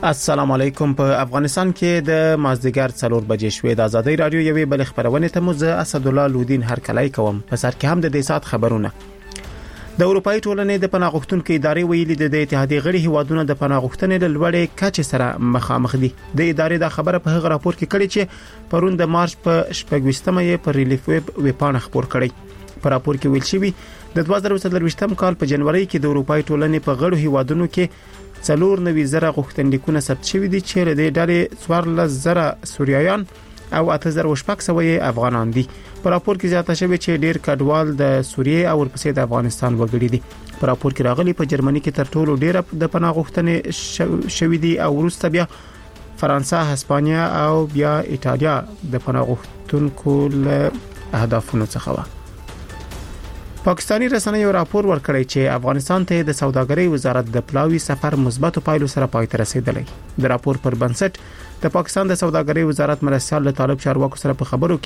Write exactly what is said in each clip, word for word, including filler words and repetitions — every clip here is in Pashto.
السلام علیکم. په افغانستان کې د مازدیګر څلور بجې شوې د ازادي رادیو یوې بل خبرونه ته مزه اسد الله لودین هر کلای کوم. په سر کې هم د دې سات خبرونه. د اروپאי ټولنې د پناهغښتونکو ادارې ویلي د اتحادیې غړي هیوادونو د پناهغښتنې له لوړې کچې سره مخامخ دي. د ادارې د خبره په هغه راپور کې کړي چې پرون د مارچ په شپږمه یې پر ریلیف ویب ویبپاڼه خبر کړي. په راپور کې ویل شوی د دوه زره څلورویشتم کال په جنوري کې د اروپאי ټولنې په غړو هیوادونو کې څلور نوي زره غوښتنلیکونه ثبت شوي دي چې د ډلې څوارلس زره سوریایان او اته زره شپږ سوه افغانان دي. په راپور کې زیاته شوی چې ډیر کډوال د سوریې او ورپسې د افغانستان وګړي دي. په راپور کې راغلي په جرمني کې تر ټولو ډیر د پناه غوښتنې شوي دي او وروسته بیا فرانسه، هسپانیا او بیا ایتالیا د پناه غوښتونکو له اهدافونو څخه و. پاکستانی رسنیو راپور ورکړی چې افغانستان ته د سوداګرۍ وزارت د پلاوی سفر مثبت پایلو سره پای ته رسیدلی. د راپور پر بنسټ د پاکستان د سوداګرۍ وزارت مرستيال له طالب چارواکو سره په خبرو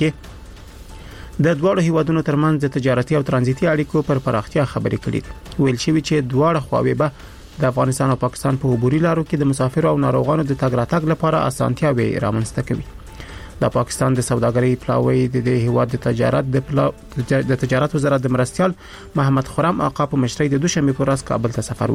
کې د دوه هیوادونو ترمنځ د تجارتي او ترانزیتي اړیکو پر پراختیا خبرې کړې. ویل شوی چې دواړه خواوې به د افغانستان او پاکستان په عبوري لارو کې د مسافرو او ناروغانو د تګ راتګ لپاره اسانتیاوي رامنځته کوي. د پاکستان د سوداګرۍ پلاوی د هیواد د تجارت د پلا... د تجارت وزارت د مرستيال محمد خرم آقا په مشرۍ د دوشنبه په ورځ کابل ته سفر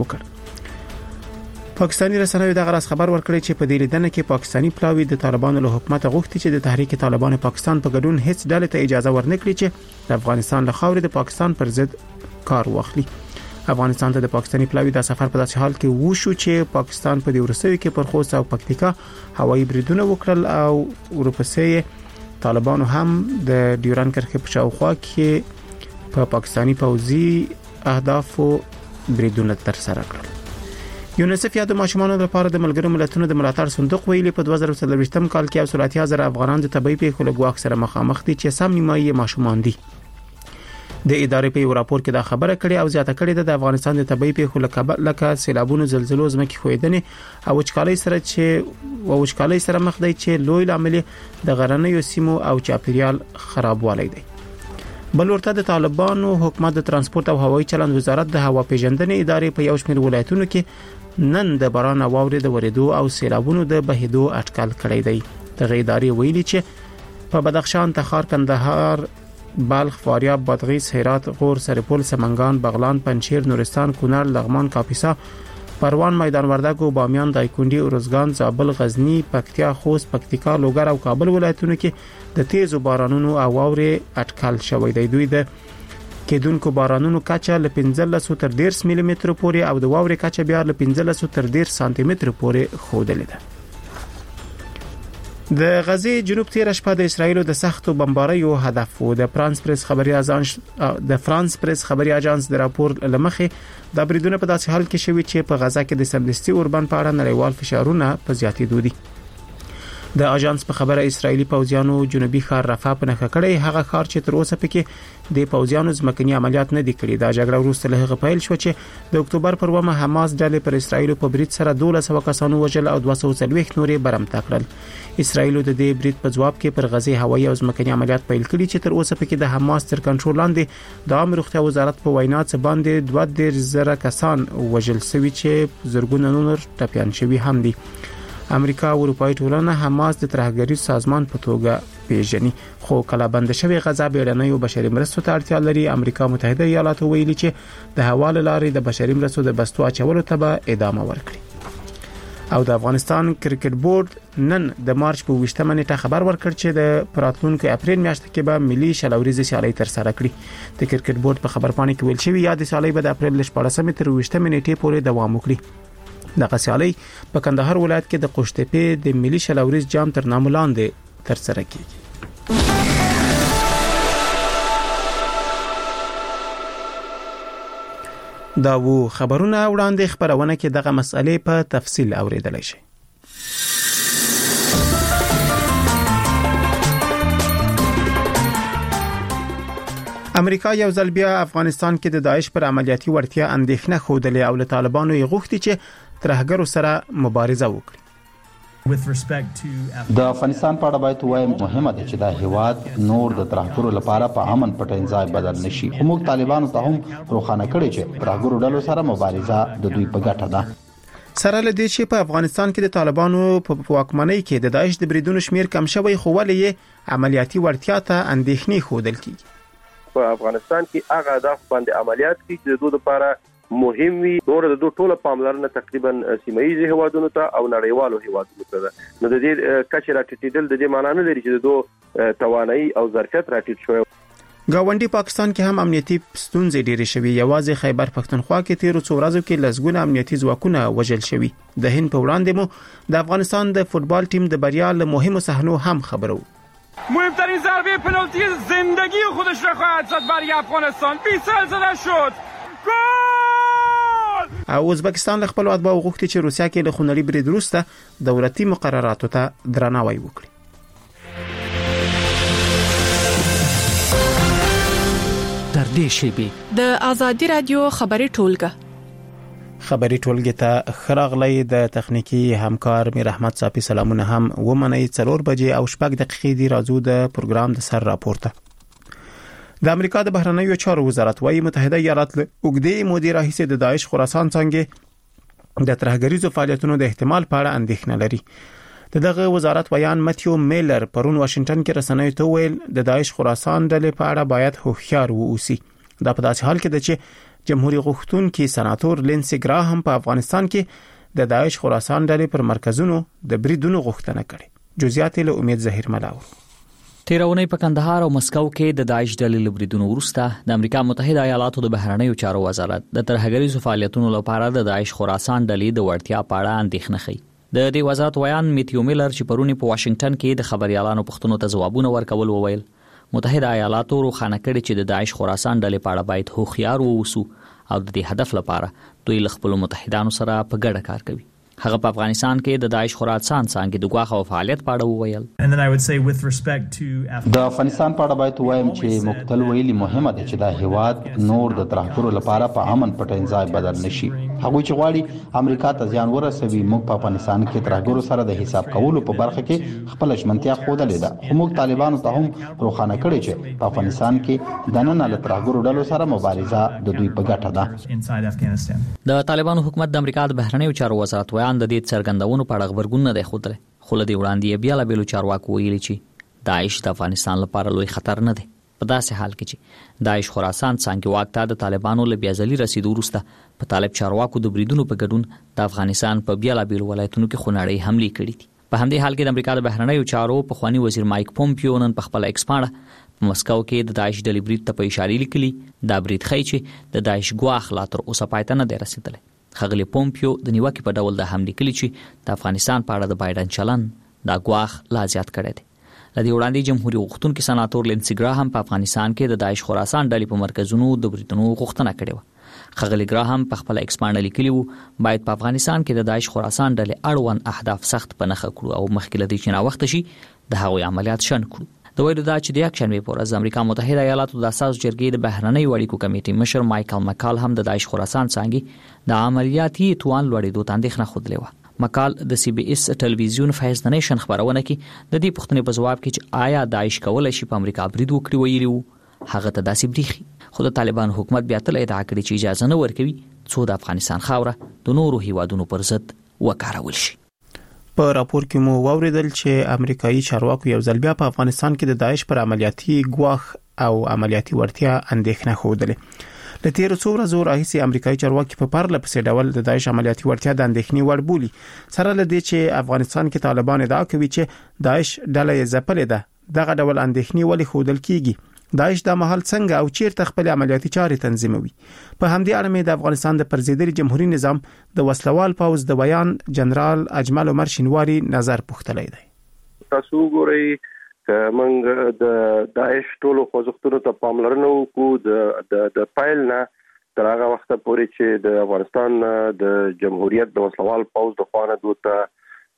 وکړ. پاکستانی رسنیو د غرض خبر ورکړی چې په دې لیدنه کې پاکستانی پلاوی د طالبانو له حکومت غوښتي چې د تحریک طالبان پاکستان په ګډون هیڅ ډلې ته اجازه ورنکړي چې د افغانستان له خاورې د پاکستان پر ضد کار واخلي. افغانستان ته د پاکستانی پلاوی د سفر په داسې حال کې وشو چې پاکستان په دې ورسوي کې پر خوست او پکتیکا هوایي بریدونه وکړل او ورپسې طالبانو هم د ډیورن کرښې په شاوخوا کې په پاکستانی پوځي اهدافو بریدونه تر سره کړل. یونیسف یا د ماشومانو لپاره د ملګرو ملتونو د ملاتړ صندوق ویلي په دوه زره څلورویشتم کال کې اوسلاتیا زره افغانان د طبي پیښو له ګواښ سره مخامخ دي چې سم نیمایي ماشومان دي. د ادارې په یو راپور کې دا خبره کړې او زیاته کړې ده د افغانستان د طبي پیښو لکه لکه سیلابونو، زلزلو، ځمکې ښویدنې او وچکالۍ سره چې او وچکالۍ سره مخ دی چې لوی لامل د غرنیو سیمو او چاپیریال خرابوالی دی. بل ورته د طالبانو حکومت د ترانسپورت او هوایي چلند وزارت د هوا پیژندنې ادارې په یو شمېر ولایتونو کې نن د باران او واورې د ورېدو او سیلابونو د بهیدو اټکل کړی دی. دغه ادارې ویلي چې په بدخشان، تخار، کندهار، بلخ، فاریاب، بادغیس، هرات، غور، سرپل، سمنگان، بغلان، پنجشیر، نورستان، کونړ، لغمان، کاپیسا، پروان، میدان وردګ، بامیان، دایکنډي، ارزګان، زابل، غزنی، پکتیا، خوست، پکتیکا، لوګر او کابل ولایتونو کې د تیزو بارانونو او واورې اټکل شوی دی. دوی د کېدونکو بارانونو کچه له پنځلس تر ډیرس ملي متر پورې او د واورې کچه بیا له پنځلس تر ډیرس سانتي متر پورې خوده لیده. د غزې جنوب تیر شپه د اسرایل د سختو بمباریو هدف و. د فرانس پریس خبري اژانس د فرانس پریس خبري اژانس د راپور لمخې د بریدونو په داسې حال کې شوی چې په غزا کې د سمدستي اوربان په اړه نړیوال فشارونه په زیاتېدو دي. د اژانس په خبره اسرایلی پوځیانو جنوبي ښار رفح په نښه کړی، هغه ښار چې تر اوسه پکې د پوځیانو ځمکني عملیات نه دي کړي. دا جګړه وروسته له هغه پیل شو چې د اکتوبر پر اوومه حماس ډلې پر اسرایل په برید سره دولس سوه کسانو وژل او دوه سوه څلوېښت نورې برمته کړل. اسرایل د دې برید په جواب کې پر غزې هوایي او ځمکني عملیات پیل کړي چې تر اوسه پکې د حماس تر کنټرول لاندې د عامه روغتیا وزارت په وینا څه باندې دوه دېرش زره کسان وژل شوي چې زرګونه نور ټپيان شوي هم دي. امریکا او اروپאי ټولنه حماس د ترهګری سازمان په توګه پیژني، خو کله بند شوی غزا بیړنیو بشري مرستو ته اړتیا لري. امریکا متحده ایالاتو ویلي چې د حواله لارې د بشري مرستو د بستو اچولو ته به ادامه ورکړي. او د افغانستان کرکټ بورډ نن د مارچ په ویشتمه نیټه خبر ورکړ چې د پراتلونکو اپریل میاشت کې به ملي شلوريزي سیالي تر سره کړي. د کرکټ بورډ په خبرپاڼه کې ویل شوی یا د سیالي به د اپریل شپږمه تر ویشتمه نیټې پورې دوام وکړي. د سیالي په کندهار ولایت کې د قوشتېپې د ملي شلوريز جام تر نامه لاندې تر سره کیږي. دا وو خبرونه وړاندې خبرونه کې دغه مسئلې په تفصیل اوریدلای شئ. امریکا یو ځل بیا افغانستان کې د داعش پر عملیاتي وړتیا اندېښنه خوده او له طالبانو یې غوښتي چې ترهګرو سره مبارزه وکړي. د افغانستان په اړه باید وایم مهمه ده چې دا هیواد نور د ترهګرو لپاره په امن پټ ځای بدل نشي. موږ طالبانو ته هم روښانه کړی چې ترهګرو ډلو سره مبارزه د دوی په ګټه ده. سره له دې چې په افغانستان کې د طالبانو په واکمنۍ کې د داعش د بریدونو شمیر کم شوی خو ولې عملیاتي وړتیا ته اندېښنې ښودل کیږي. په افغانستان کې هغه اهداف باندې عملیات کې چې د دوی لپاره مهم وي نور د دوی ټوله پاملرنه تقریبا سیمایي هیوادونو ته او نړیوالو هیوادونو ته ده. نو د دې کچې راټیټېدل د دې معنی نه لري چې د دوی توانایي او ظرفیت راټیټ شوی. گاونډي پاکستان کې هم امنیتي ستونزې ډېرې شوي. یوازې خیبر پښتونخوا کې تیرو څو ورځو کې لسګونه امنیتي ځواکونه وژل شوي. د هند په وړاندې مو د افغانستان د فوتبال ټیم د بریا له مهمو صحنو هم خبرو. مهمترین ضربه پنالتی زندگی خودش را خواهد زد برای افغانستان. بیسل زده شد. گل! او ازبکستان له خپل اتباعو غوښتي چې روسیا کې له خونړي برید وروسته دولتي مقرراتو ته درناوی وکړي. در دې شیبې د ازادي رادیو خبري ټولګه خبري ټولګه ته خراغلی د تخنیکی همکار میر احمد صافي سلامونه هم ومني. څلور بجې او شپږ دقیقې دی راځو د پروګرام د سر راپورته. د امریکا د بهرنیو چارو وزارت وايي متحده ایالات له اوږدې مودې راهیسې د داعش خراسان څنګه د ترهګریزو فعالیتونو د احتمال په اړه اندېښنه لري. دغه وزارت ویان متیو میلر پرون واشنگټن کې رسنیو ته ویل د داعش خراسان ډلې په اړه باید هوښیار ووسی. دا په داسې حال کې ده چې جمهوریت غوښتونکي سناتور لینسي ګراهم په افغانستان کې د داعش خراسان ډلې پر مرکزونو د بریدونو غوښتنه کړې. جزئیات له امید ظهیر ملاو. تیرونی په کندهار او مسکو کې د داعش ډلې لبریدونو وروسته د امریکا متحده ایالاتو د بهرنیو چارو وزارت د ترهګریزو فعالیتونو لپاره د داعش خراسان ډلې د وړتیا په اړه اندېښنه ښيي. د دې وزارت ویان میتیو میلر چې پرونی په واشنگټن کې د خبريالانو پښتنو ته ځوابونه ورکول وویل متحده ایالاتو روښانه کړي چې د داعش خراسان ډلې په اړه باید هوښیار ووسو او د دې هدف لپاره دوی له خپل متحدانو سره په ګډه کار کوي. هغه په افغانستان کې د داعش خراسان څنګه د غواخ او فعالیت په اړه وویل. د افغانستان په اړه باید وایم چې مقتل ویلي مهمه ده چې دا هیواد نور د ترهګرو لپاره په امن پټ ځای بدل نشي. هغه چې غواړي امریکا ته ځان ورسوي موږ په افغانستان کې ترهګرو سره د حساب کولو په برخه کې خپل ژمنتیا خوده لیده. خو موږ طالبانو ته هم روښانه کړی چې په افغانستان کې د نن له ترهګرو ډلو سره مبارزه د دوی په ګټه ده. د طالبانو حکومت د امریکا د بهرنیو چارو وزارت د دې څرګندونو په اړه خبرګون نه دی خوده. خو له دې وړاندې بیا له بیلو چارواکو ویلي چې داعش د افغانستان لپاره لوی خطر نه دی. په داسې حال کې چې داعش خراسان څنګه واکته د طالبانو له بیازلي رسیدو وروسته په طالب چارواکو د بریدونو په ګډون د افغانستان په بیا له بیلو ولایتونو کې خونړۍ حملې کړې دي. په همدې حال کې د امریکا د بهرنیو چارو په خواني وزیر مایک پومپیو نن په خپل ایکس باندې په مسکو کې د داعش ډلې برید ته په اشاره لیکلي دا برید خی چې د داعش ګواخ لا تر اوسه پاتې نه دی رسیدلی. خغلی پومپیو د نیوکې په ډول د حملې کلی چې د افغانستان په اړه د بایدن چلن دا ګواخ لا زیات کړی دی. لدی وړاندې جمهوریت غوښتونکي سناتور لینسي ګراهم په افغانستان کې د داعش خراسان ډلې په مرکزونو د بریدونو غوښتنه کړې و. خغلی ګراهم په خپل ایکسپانډ لیکلی وو باید په افغانستان کې د داعش خراسان ډلې اړوند اهداف سخت په نخښه کړو او مخکې لدی چې نا وخت شي د هغوی عملیات شن کړو. د ویلو دا چې د یک شنبه په ورځ امریکا متحده ایالاتو د اساس جرګې د بهرنیو اړیکو کمیټې مشر مایکل مکال هم د داعش خراسان څنګه د عملیاتي توان لوړېدو ته اندېښنه خوده و. مکال د سی بي اس ټلویزیون فیض د نیشن خبرونه کې د دې پوښتنې په جواب کې چې آیا داعش کولای شي په امریکا برید وکړي ویلي وو هغه ته داسې بریخي. خو د طالبان حکومت بیا تل ادعا کړې چې اجازه نه ورکوي څو د افغانستان خاوره د نورو هیوادونو پر ضد وکارول شي. په راپور کې مو واوریدل چې امریکایي چارواکو یو ځل بیا په افغانستان کې د داعش پر عملیاتي ګواخ او عملیاتي ورتیا اندېښنه خوده. د تیر څو ورځې راهیسې امریکایي چارواکي په پرله پسې ډول د داعش عملیاتي ورتیا د اندېښنې وړ بولي. سره له دې چې افغانستان کې طالبان ادعا کوي چې داعش ډله یې ځپلې ده. دغه ډول اندېښنې ولې خودل کیږي؟ داعش د محل څنګه او چیرته خپل عملیاتي چارې تنظیموي؟ په همدې اړه مې د افغانستان د پرزیدري جمهوریت نظام د وسلوال پوز د بیان جنرال اجمل عمر شینواری نظر پوښتلی دی. تاسو ګورئ موږ د داعش ټولو خوځښتونو ته پاملرنه وکړو د د پایل نه تر هغه وخت پورې چې د افغانستان د جمهوریت د وسلوال پوز د خوانه دوته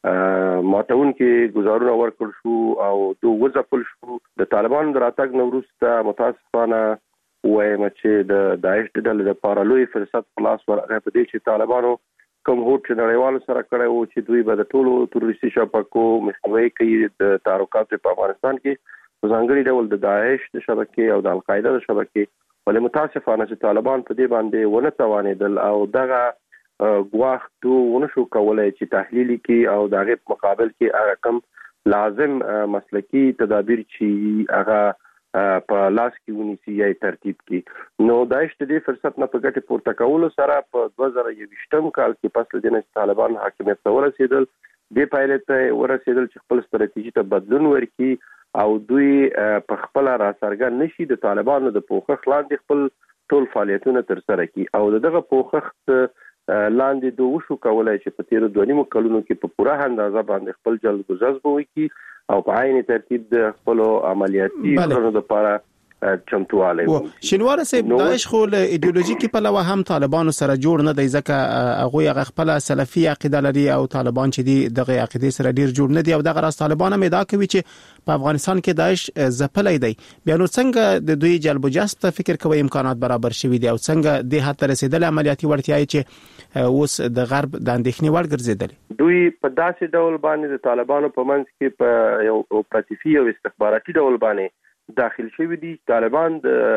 ماتون کې گزارونه ورکړ شو او دو وځپل شو. د طالبان دراتګ نوروسته متاسفانه وایم چې د داعش د ډلې لپاره لوی فرصت خلاص ورغی په دې چې طالبانو کوم هوټ چې نړیوالو سره کړی وو چې دوی به د ټولو تروریستي شبکو مخنیوي کوي د تعرقاتو په افغانستان کې په ځانګړي ډول د داعش د شبکې او د القاعده د شبکې ولې متاسفانه چې طالبان په دې باندې ونه توانېدل او دغه غواخ تو ونشو کولای چې تحلیل کې او د غیب مقابل کې هغه کم لازم مسلکی تدابیر چې هغه په لاس کې ونیسي یا ترتیب کې. نو داعش د دې فرصت نه په ګټه پورته کولو سره په دوه زره یوویشتم کال کې پس له دې چې طالبان حاکمیت ته ورسېدل د پایلټ ته ورسېدل چې خپل ستراتیژي ته بدلون ورکړي او دوی په خپل را څرګند نشي د طالبانو د پوښښ لاندې خپل ټول فعالیتونه تر سره کړي او دغه پوښښ لاندې دوه وشو کولای چې په تیر دوه نیمو کلونو کې په پوره اندازه باندې خپل جلب گزارش وکړي او په عین ترتیب د خپل عملیاتي کړنو لپاره چمتواله وي. شینوار صاحب داعش خو له ایدئولوژیکي په لور هم طالبانو سره جوړ نه دی ځکه هغه هغه خپل سلفي عقیده لري او طالبان چې دی دغه عقیده سره ډیر جوړ نه دی او دغه راز طالبان هم ادعا کوي چې په افغانستان کې داعش ځپلې دی. بیا نو څنګه د دوی جلب جست فکر کوي امکانات برابر شوي دي او څنګه د هڅه رسیدل عملیاتي وړتیاي چې اوس د غرب د اندېښنې وړ ګرځیدل. دوی په داسې ډول باندې د طالبانو په منځ کې په یو اپراتیفي او استخباراتي ډول باندې داخل شوی دي. طالبان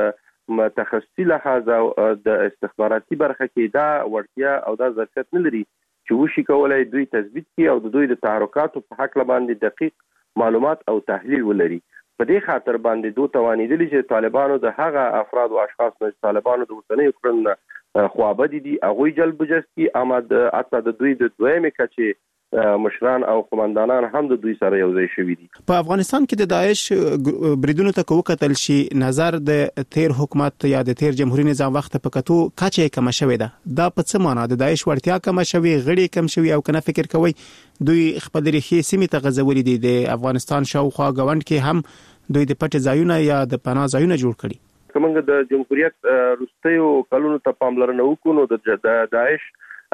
د تخصصي لحاظ او د استخباراتي برخه کې دا وړتیا او دا ظرفیت نه لري چې وشي کولای دوی تثبیت کړي او د دوی د تحرکاتو په حق باندې دقیق معلومات او تحلیل ولري. په دې خاطر باندې دوی توانیدل چې طالبانو د هغه افراد او اشخاص نه طالبانو د وسنۍ کړنو خوابدي دي هغه جلب جستی آمد اته د دوی د دویمه کچې مشران او قومندانان هم د دوی سره یو ځای شوي دي. په افغانستان کې د داعش بریدونو ته وکتل شي نظر د تیر حکومت یا د تیر جمهوریت نظام وخت په کتو کچې کم شوې ده. دا په څه معنی د داعش ورتیا کم شوي غړي کم شوي او کنه فکر کوي دوی خپل ریښې سیمې ته غځولې دي د افغانستان شاوخوا غوند کې هم دوی د پټ ځایونه یا د پناه ځایونه جوړ کړي. کومه د جمهوریت روستیو کلونو ته پاملرنه وکړو د داعش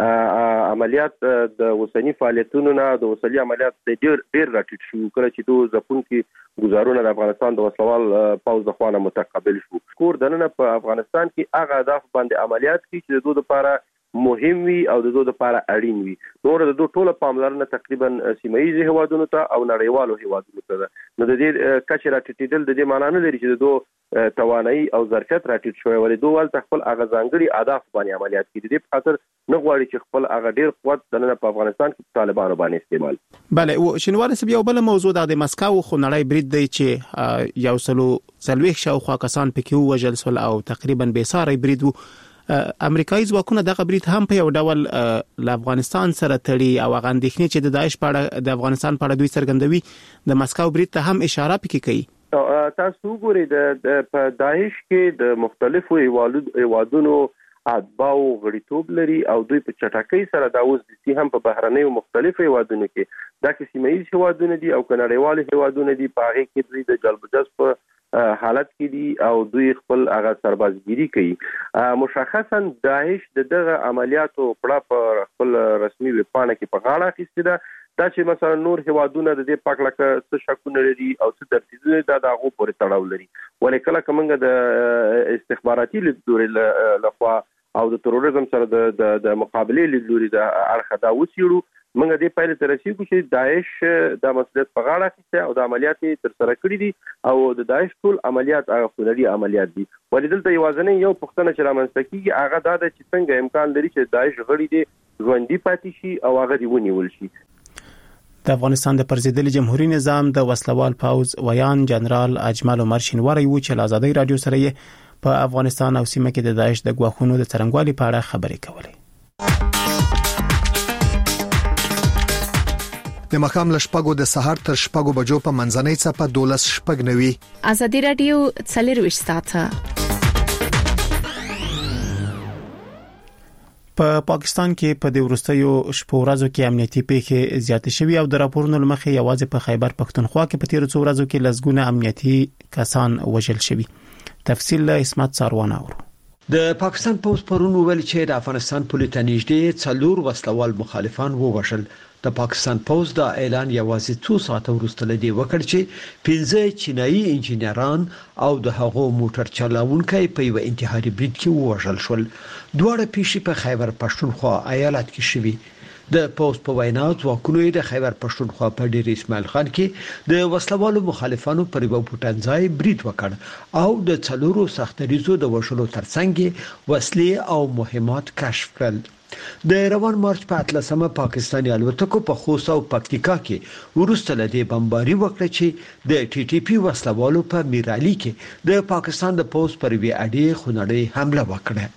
عملیات د وسنی فعالیتونو نه د وسلي عملیات ډیر ډیر راټیټ شو کله چې دوه ځپون کې گزارونه د افغانستان د وسلوال پوز د خوانه متقابل شو. کور دنه په افغانستان کې هغه اهداف باندې عملیات کې چې د دوه لپاره مهم وي او د دوه لپاره اړین وي. نور د دوه ټوله پاملرنه تقریبا سیمایي هوادونو ته او نړیوالو هوادونو ته ده. نو د دې کچې راټیټېدل د دې معنی نه لري چې د دوه توانایي او ظرفیت راټیټ شوی ولې دوه ول خپل هغه ځانګړي اهداف باندې عملیات کوي. د دې په خاطر نه غواړي چې خپل هغه ډیر قوت د په افغانستان کې طالبانو باندې استعمال. بله او شینوار صاحب یو بل موضوع د مسکو خو نړۍ برید دی چې یو سلو سلويخ شاوخوا کسان پکې وژل سول او تقریبا بې ساري برید وو. امریکایي ځواکونه د غبرید هم په یو ډول ل افغانستان سره تړي او غندښنې چې د داعش په اړه د افغانستان په اړه دوی څرګندوي د مسکو برید ته هم اشاره پکې کوي. تاسو ګورئ د په داعش کې د مختلفو هیوادونو اتباو غړیتوب لري او دوی په چټکۍ سره دا اوس د سي هم په بهرنیو مختلفو هیوادونو کې دا کې سیمایي هیوادونه دي او کنړیوال هیوادونه دي په هغه کې دوی د جلب جذب حالت کې دي او دوی خپل هغه سربازګيري کوي. مشخصا داعش دغه عملیاتو په خپل رسمي ویب پاڼه کې په غاړه اخیسته ده دا چې مثلا نور هیوادونه د دې پاک لکه څه شکونه لري او څه ترتیبونه دا دغه پورې تړاو لري. ولې کله کومه د استخباراتي لیدلوري لخوا او د تروریزم سره د د مقابله لیدلوري د اړخ دا وسیړو موږ دې پایله تر رسیدو چې داعش د مسؤلیت په غاړه اخیسته او د عملیات تر سره کړې دي او د داعش ټول عملیات هغه خوري عملیات دي. ولې دلته یوازنی یو پښتنه چې رامنځته کیږي هغه دا د چې څنګه امکان لري چې داعش غړي دي ژوندۍ پاتې شي او هغه دی ونیول شي. د افغانستان د پرزیدلي جمهوریت نظام د وسلوال پوز ویان جنرال اجمل عمر شینواری و چې آزادۍ رادیو سره په افغانستان او سیمه کې د داعش د غواخونو د څرنګوالي په اړه خبرې کولې. د مخام لشپګو د سحر تر شپګو بجو په منځنۍ صفه دولس شپګ نوي. آزادۍ رادیو څلرويشت ساعته. په پاکستان کې په د ورستیو شپو ورځو کې امنیتي پیښې زیاتې شوې او د راپورونو لمخې یوازې په خیبر پښتونخوا کې په تیر څو ورځو کې لزګونه امنیتي کسان وژل شوي. تفصیل له اسمت ساروان اورو. د پاکستان پوز پرون ویل چې د افغانستان پولیس نږدې څلور وسلوال مخالفان ووژل. د پاکستان پوز دا اعلان یوازې څو ساعت وروسته لدی وکړ چې پنځه چینایي انجنیران او د هغو موټر چلاونکي په یو انتحاري برید کې وژل شول. دواړه پیښې په خیبر پښتونخوا ایالت کې شوې. د پوز په وینا ځواکونو د خیبر پښتونخوا په ډیر اسماعیل خان کې د وسلوالو مخالفانو پر یو پټنځای برید وکړ او د څلورو سختریزو د وشلو ترڅنګ وسلې او مهمات کشف کړل. د روان مارچ په اتلسمه پاکستاني الوتکو په خوست او پکتیکا کې ورسته لدی بمباري وکړه چې د ټي ټي پی وسلوالو په میرالي کې د پاکستان د پوز پر وی اډي خونړی حمله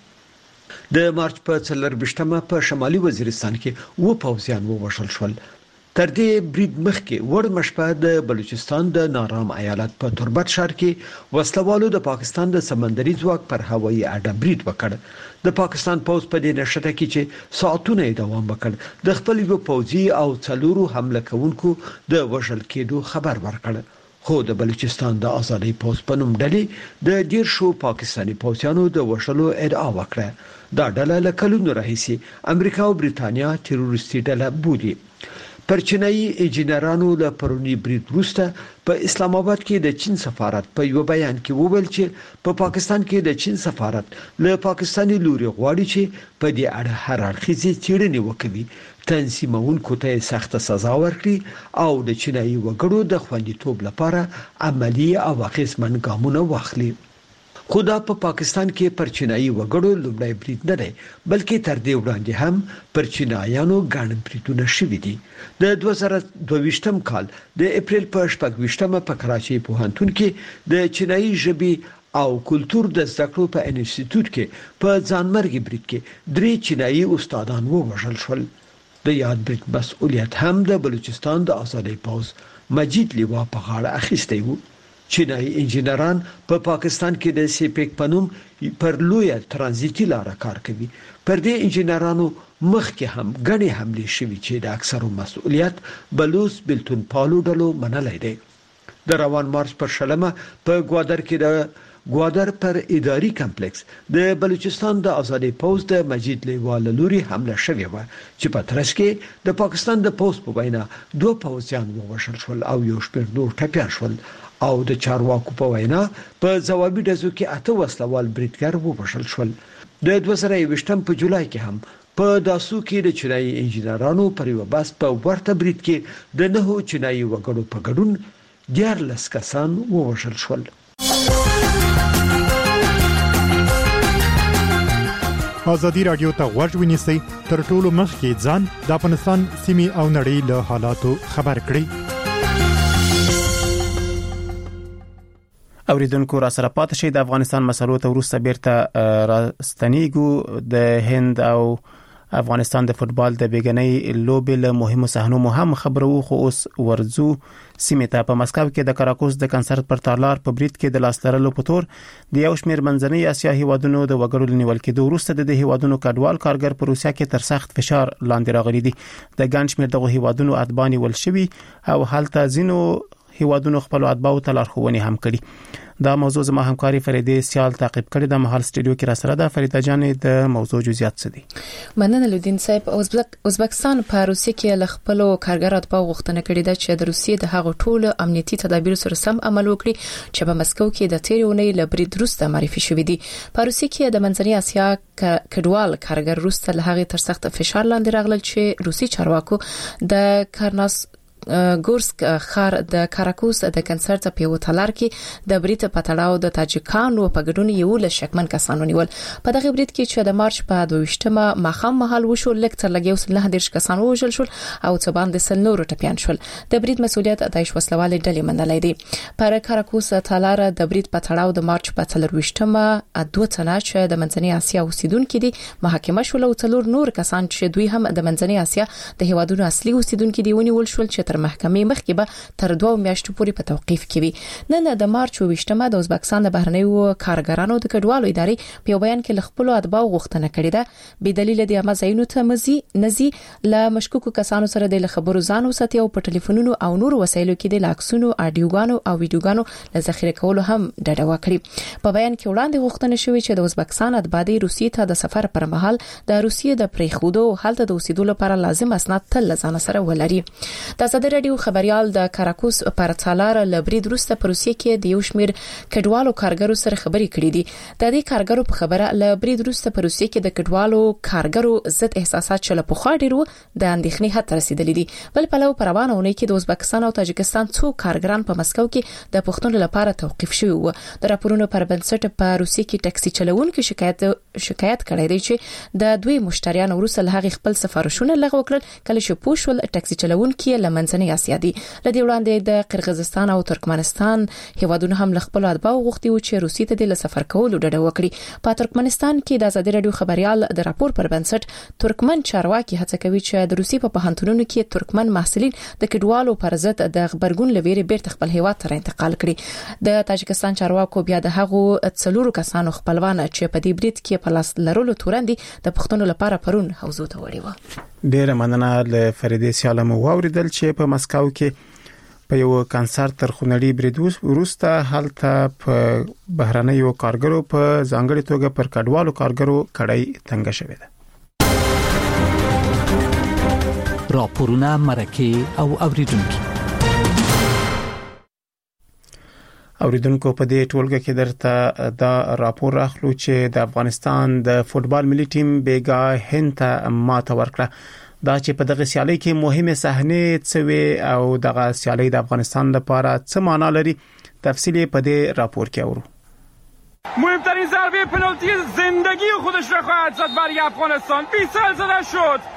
وکړه د مارچ په څلور بشتمه په شمالي وزیرستان کې و پوځیان ووژل شول. تر دې برید مخکې وړ مشپه د بلوچستان د نارام ایالت په تربت ښار کې وسلوالو د پاکستان د سمندري ځواک پر هوایي اډه برید وکړ. د پاکستان پوز په دې نشته کې چې ساعتونه دوام وکړ د خپل یو پوځي او څلورو حمله کوونکو د وژل کېدو خبر ورکړ. خو د بلوچستان د آزادۍ پوز په نوم ډلې د ډیر شو پاکستاني پوځیانو د وژلو ادعا وکړه. دا ډله له کلونو راهیسې امریکا او بریتانیا تروریستي ډله بولي. پر چینایي انجینرانو له پرونی برید وروسته په اسلام آباد کې د چین سفارت په یو بیان کې وویل چې په پاکستان کې د چین سفارت له پاکستاني لوري غواړي چې په دې اړه هر اړخیزه څېړنې وکړي، تنظیمونکو ته سخت سزا ورکړي او د چینایي وګړو د خوندیتوب لپاره عملی او اغیزمن ګامونه واخلي. خو دا په پاکستان کې پر چینایي وګړو لومړی برید نه دی، بلکې تر دې وړاندې هم پر چینایانو ګڼ بریدونه شوي دي. د دوه زره دوه کال د اپریل په شپږ په کراچۍ پوهنتون کې د چینایي ژبې او کلتور د زده کړو په انسټیټیوټ کې په ځانمرګي برید کې درې چینایي استادان ووژل شول. د یاد برید مسؤلیت هم د بلوچستان د آزادۍ پوز مجید لیوا په غاړه اخیستی و. چینایي انجینران په پا پاکستان کې د سیپیک پنوم پر لوی ترانزیتي لار کار کوي. پر دې انجینرانو مخکې هم غني حمله شوې چې د اکثرو مسؤلیت بلوچ بلتون پالو ډلو منلای دی. د روان مارچ پر شلمه په ګوادر کې د ګوادر پر اداري کمپلیکس د بلوچستان د آزادۍ پوز د مجید لیوال لوري حمله شوې و چې په ترڅ کې د پاکستان د پوز په وینا دوه پوځیان ووژل شول او یو شمېر نور ټپیان شول او د چارواکو په وینا په ځوابي ډزو کې اته وسلوال بریدګر ووژل شول. د دوه زره یوویشتم په جولای کې هم په داسو کې د چینایي انجینرانو پر یو بس په ورته برید کې د نهو چینایي وګړو په ګډون دیارلس کسان ووژل شول. ازادي رادیو ته غوږ ونیسئ، تر ټولو مخکې ځان د افغانستان سیمې او نړۍ له حالاتو خبر کړئ. اوریدونکو را سره پات شي. د افغانستان مسلو ته ورسته بیرته راستنیګو. د هند او افغانستان د فوتبال د بیګنۍ لوبې له مهمو صحنو مهم خبرو خو اوس ورزو سیمه ته په مسکو کې د کراکوس د کنسرت پر تالار په برید کې د لاس لرلو په تور د یو شمېر منځنۍ اسیا هیوادونو د وګړو نیول کېدو وروسته د هیوادونو کډوال کارګر په روسیا کې تر سخت فشار لاندې راغلي دي. د ګڼ شمېر دغه هیوادونو اتبانی ول شوي او حالت زینو هیوادونو خپل اتباو ته لارښوونې هم کړي. دا موضوع زما همکاري فریده سیال تعقیب کړي. د محل سټډیو کې را سره ده فریده جانې د موضوع جزئیات څه دي؟ مننه لودین صاحب. ازبکستان په روسیه کې ل خپل کارګر اتباو غوښتنه کړې ده چې د روسیې د هغو ټولو امنیتي تدابیر سره سم عمل وکړي چې په مسکو کې د تیرې اونۍ ل برید وروسته معرفي شوې دي. په روسیه کې د منځنۍ اسیا کډوال کارګر وروسته له هغه تر سخت فشار لاندې راغلل چې روسي چارواکو د کارناس ګورسک خار د کاراکوس د کنسرت په یو تالار کې د بریټ پټاړاو د تاجکانو په ګډون یو ل شکمن کسانو نیول. په دغه بریټ کې چې د مارچ په دویشتمه مخام محل وشو لکتر لګیو سل نه دیش کسانو وژل شول او څه باندې سل نور ټپيان شول. د بریټ مسولیت دایښ وسلواله ډلې منلای دي. پر کاراکوس تالار د بریټ پټاړاو د مارچ په څلرويشتمه دوه تنه چې د منځنۍ اسیا اوسیدونکو دي محاکمه شول او څلور نور کسان چې دوی هم د منځنۍ اسیا د هیوادونو اصلي اوسیدونکو دي ونیول شول چې تر محکمې مخکې به تر دوه میاشتو پورې په توقيف کې وي. نن د مارچ ویشتمه د ازبکستان د بهرنیو کارګرانو د کډوالو ادارې په بیان کې خپل اتباع غوښتنه کړې ده به دلیل د امازینو ته مزي نزي ل مشکوکو کسانو سره د خبرو ځانو ساتي او په ټلیفونونو او نور وسایلو کې د لاکسونو اډیوګانو او ویډیوګانو ل ذخیره کولو هم ډډه وکړي. په بیان کې وړاندې غوښتنه شوې چې د ازبکستان اتباع د روسیې ته د سفر پر مهال د روسیې د پریخودو حالت د اوسېدو لپاره لازم اسناد تل ځان سره ولري. د ازادي رادیو خبريال د کاراکوس پر تالار لبرید روسته په روسیه کې د یو شمیر کډوالو کارګرو سره خبرې کړې دي. د دې کارګرو په خبره لبرید روسته په روسیه کې د کډوالو کارګرو ضد احساسات چله په خوا ډیرو د اندېښنې حد رسیدلې دي. بل په لو پروانونه کې د ازبکستان او تاجکستان څو کارګران په مسکو کې د پښتون لپاره توقيف شوی وو. د راپورونو پر بنسټ په روسیه کې ټاکسي چلوونکو شکایت شکایت کړی دی چې د دوی مشتریان وروسته له هغه خپل سفارشونه لغوه کړل کله چې پوښول ټاکسي چلوونکو لمنځنۍ اسیا دي. لدې وړاندې د قرغیزستان او ترکمنستان هیوادونو هم خپل اتباع غوښتي و چې روسیې ته د سفر کولو ډډه وکړي. په ترکمنستان کې د ازادي رادیو خبريال د راپور پر بنسټ ترکمن چارواکي هڅه کوي چې د روسیې په پوهنتونونو کې ترکمن محصلین د کډوالو پر ضد د خبرګون لويري بیرته خپل هیواد ته انتقال کړي. د تاجکستان چارواکو بیا د هغو څلورو کسانو خپلوان چې په دې برید کې په لاس لرلو تورندې د پښتنو لپاره پرون حوزو ته وړي و. ډیره مننه له فریدې سیالم واوریدل چې په مسکو کې په یو کانسرت تر خونړي برید وروسته هلته په بهرنیو کارګرو په ځانګړي توګه پر کډوالو کارګرو کړای تنګ شوې ده. راپورونه مرکه او اوریدونکو اوریدونکو په دې ټولګه کې درته دا راپور راخلو چې د افغانستان د فوتبال ملي ټیم بیګا هند ماته ورکړه. دا چې په دغه سیالي کې مهمه صحنه څوي او دغه سیالي د افغانستان لپاره څه معنا لري تفصیلی په دې راپور کې اورو. مهمترین ضربه پنالتی زندگی خودش را خواهد زد برای افغانستان. بیسل زده شد.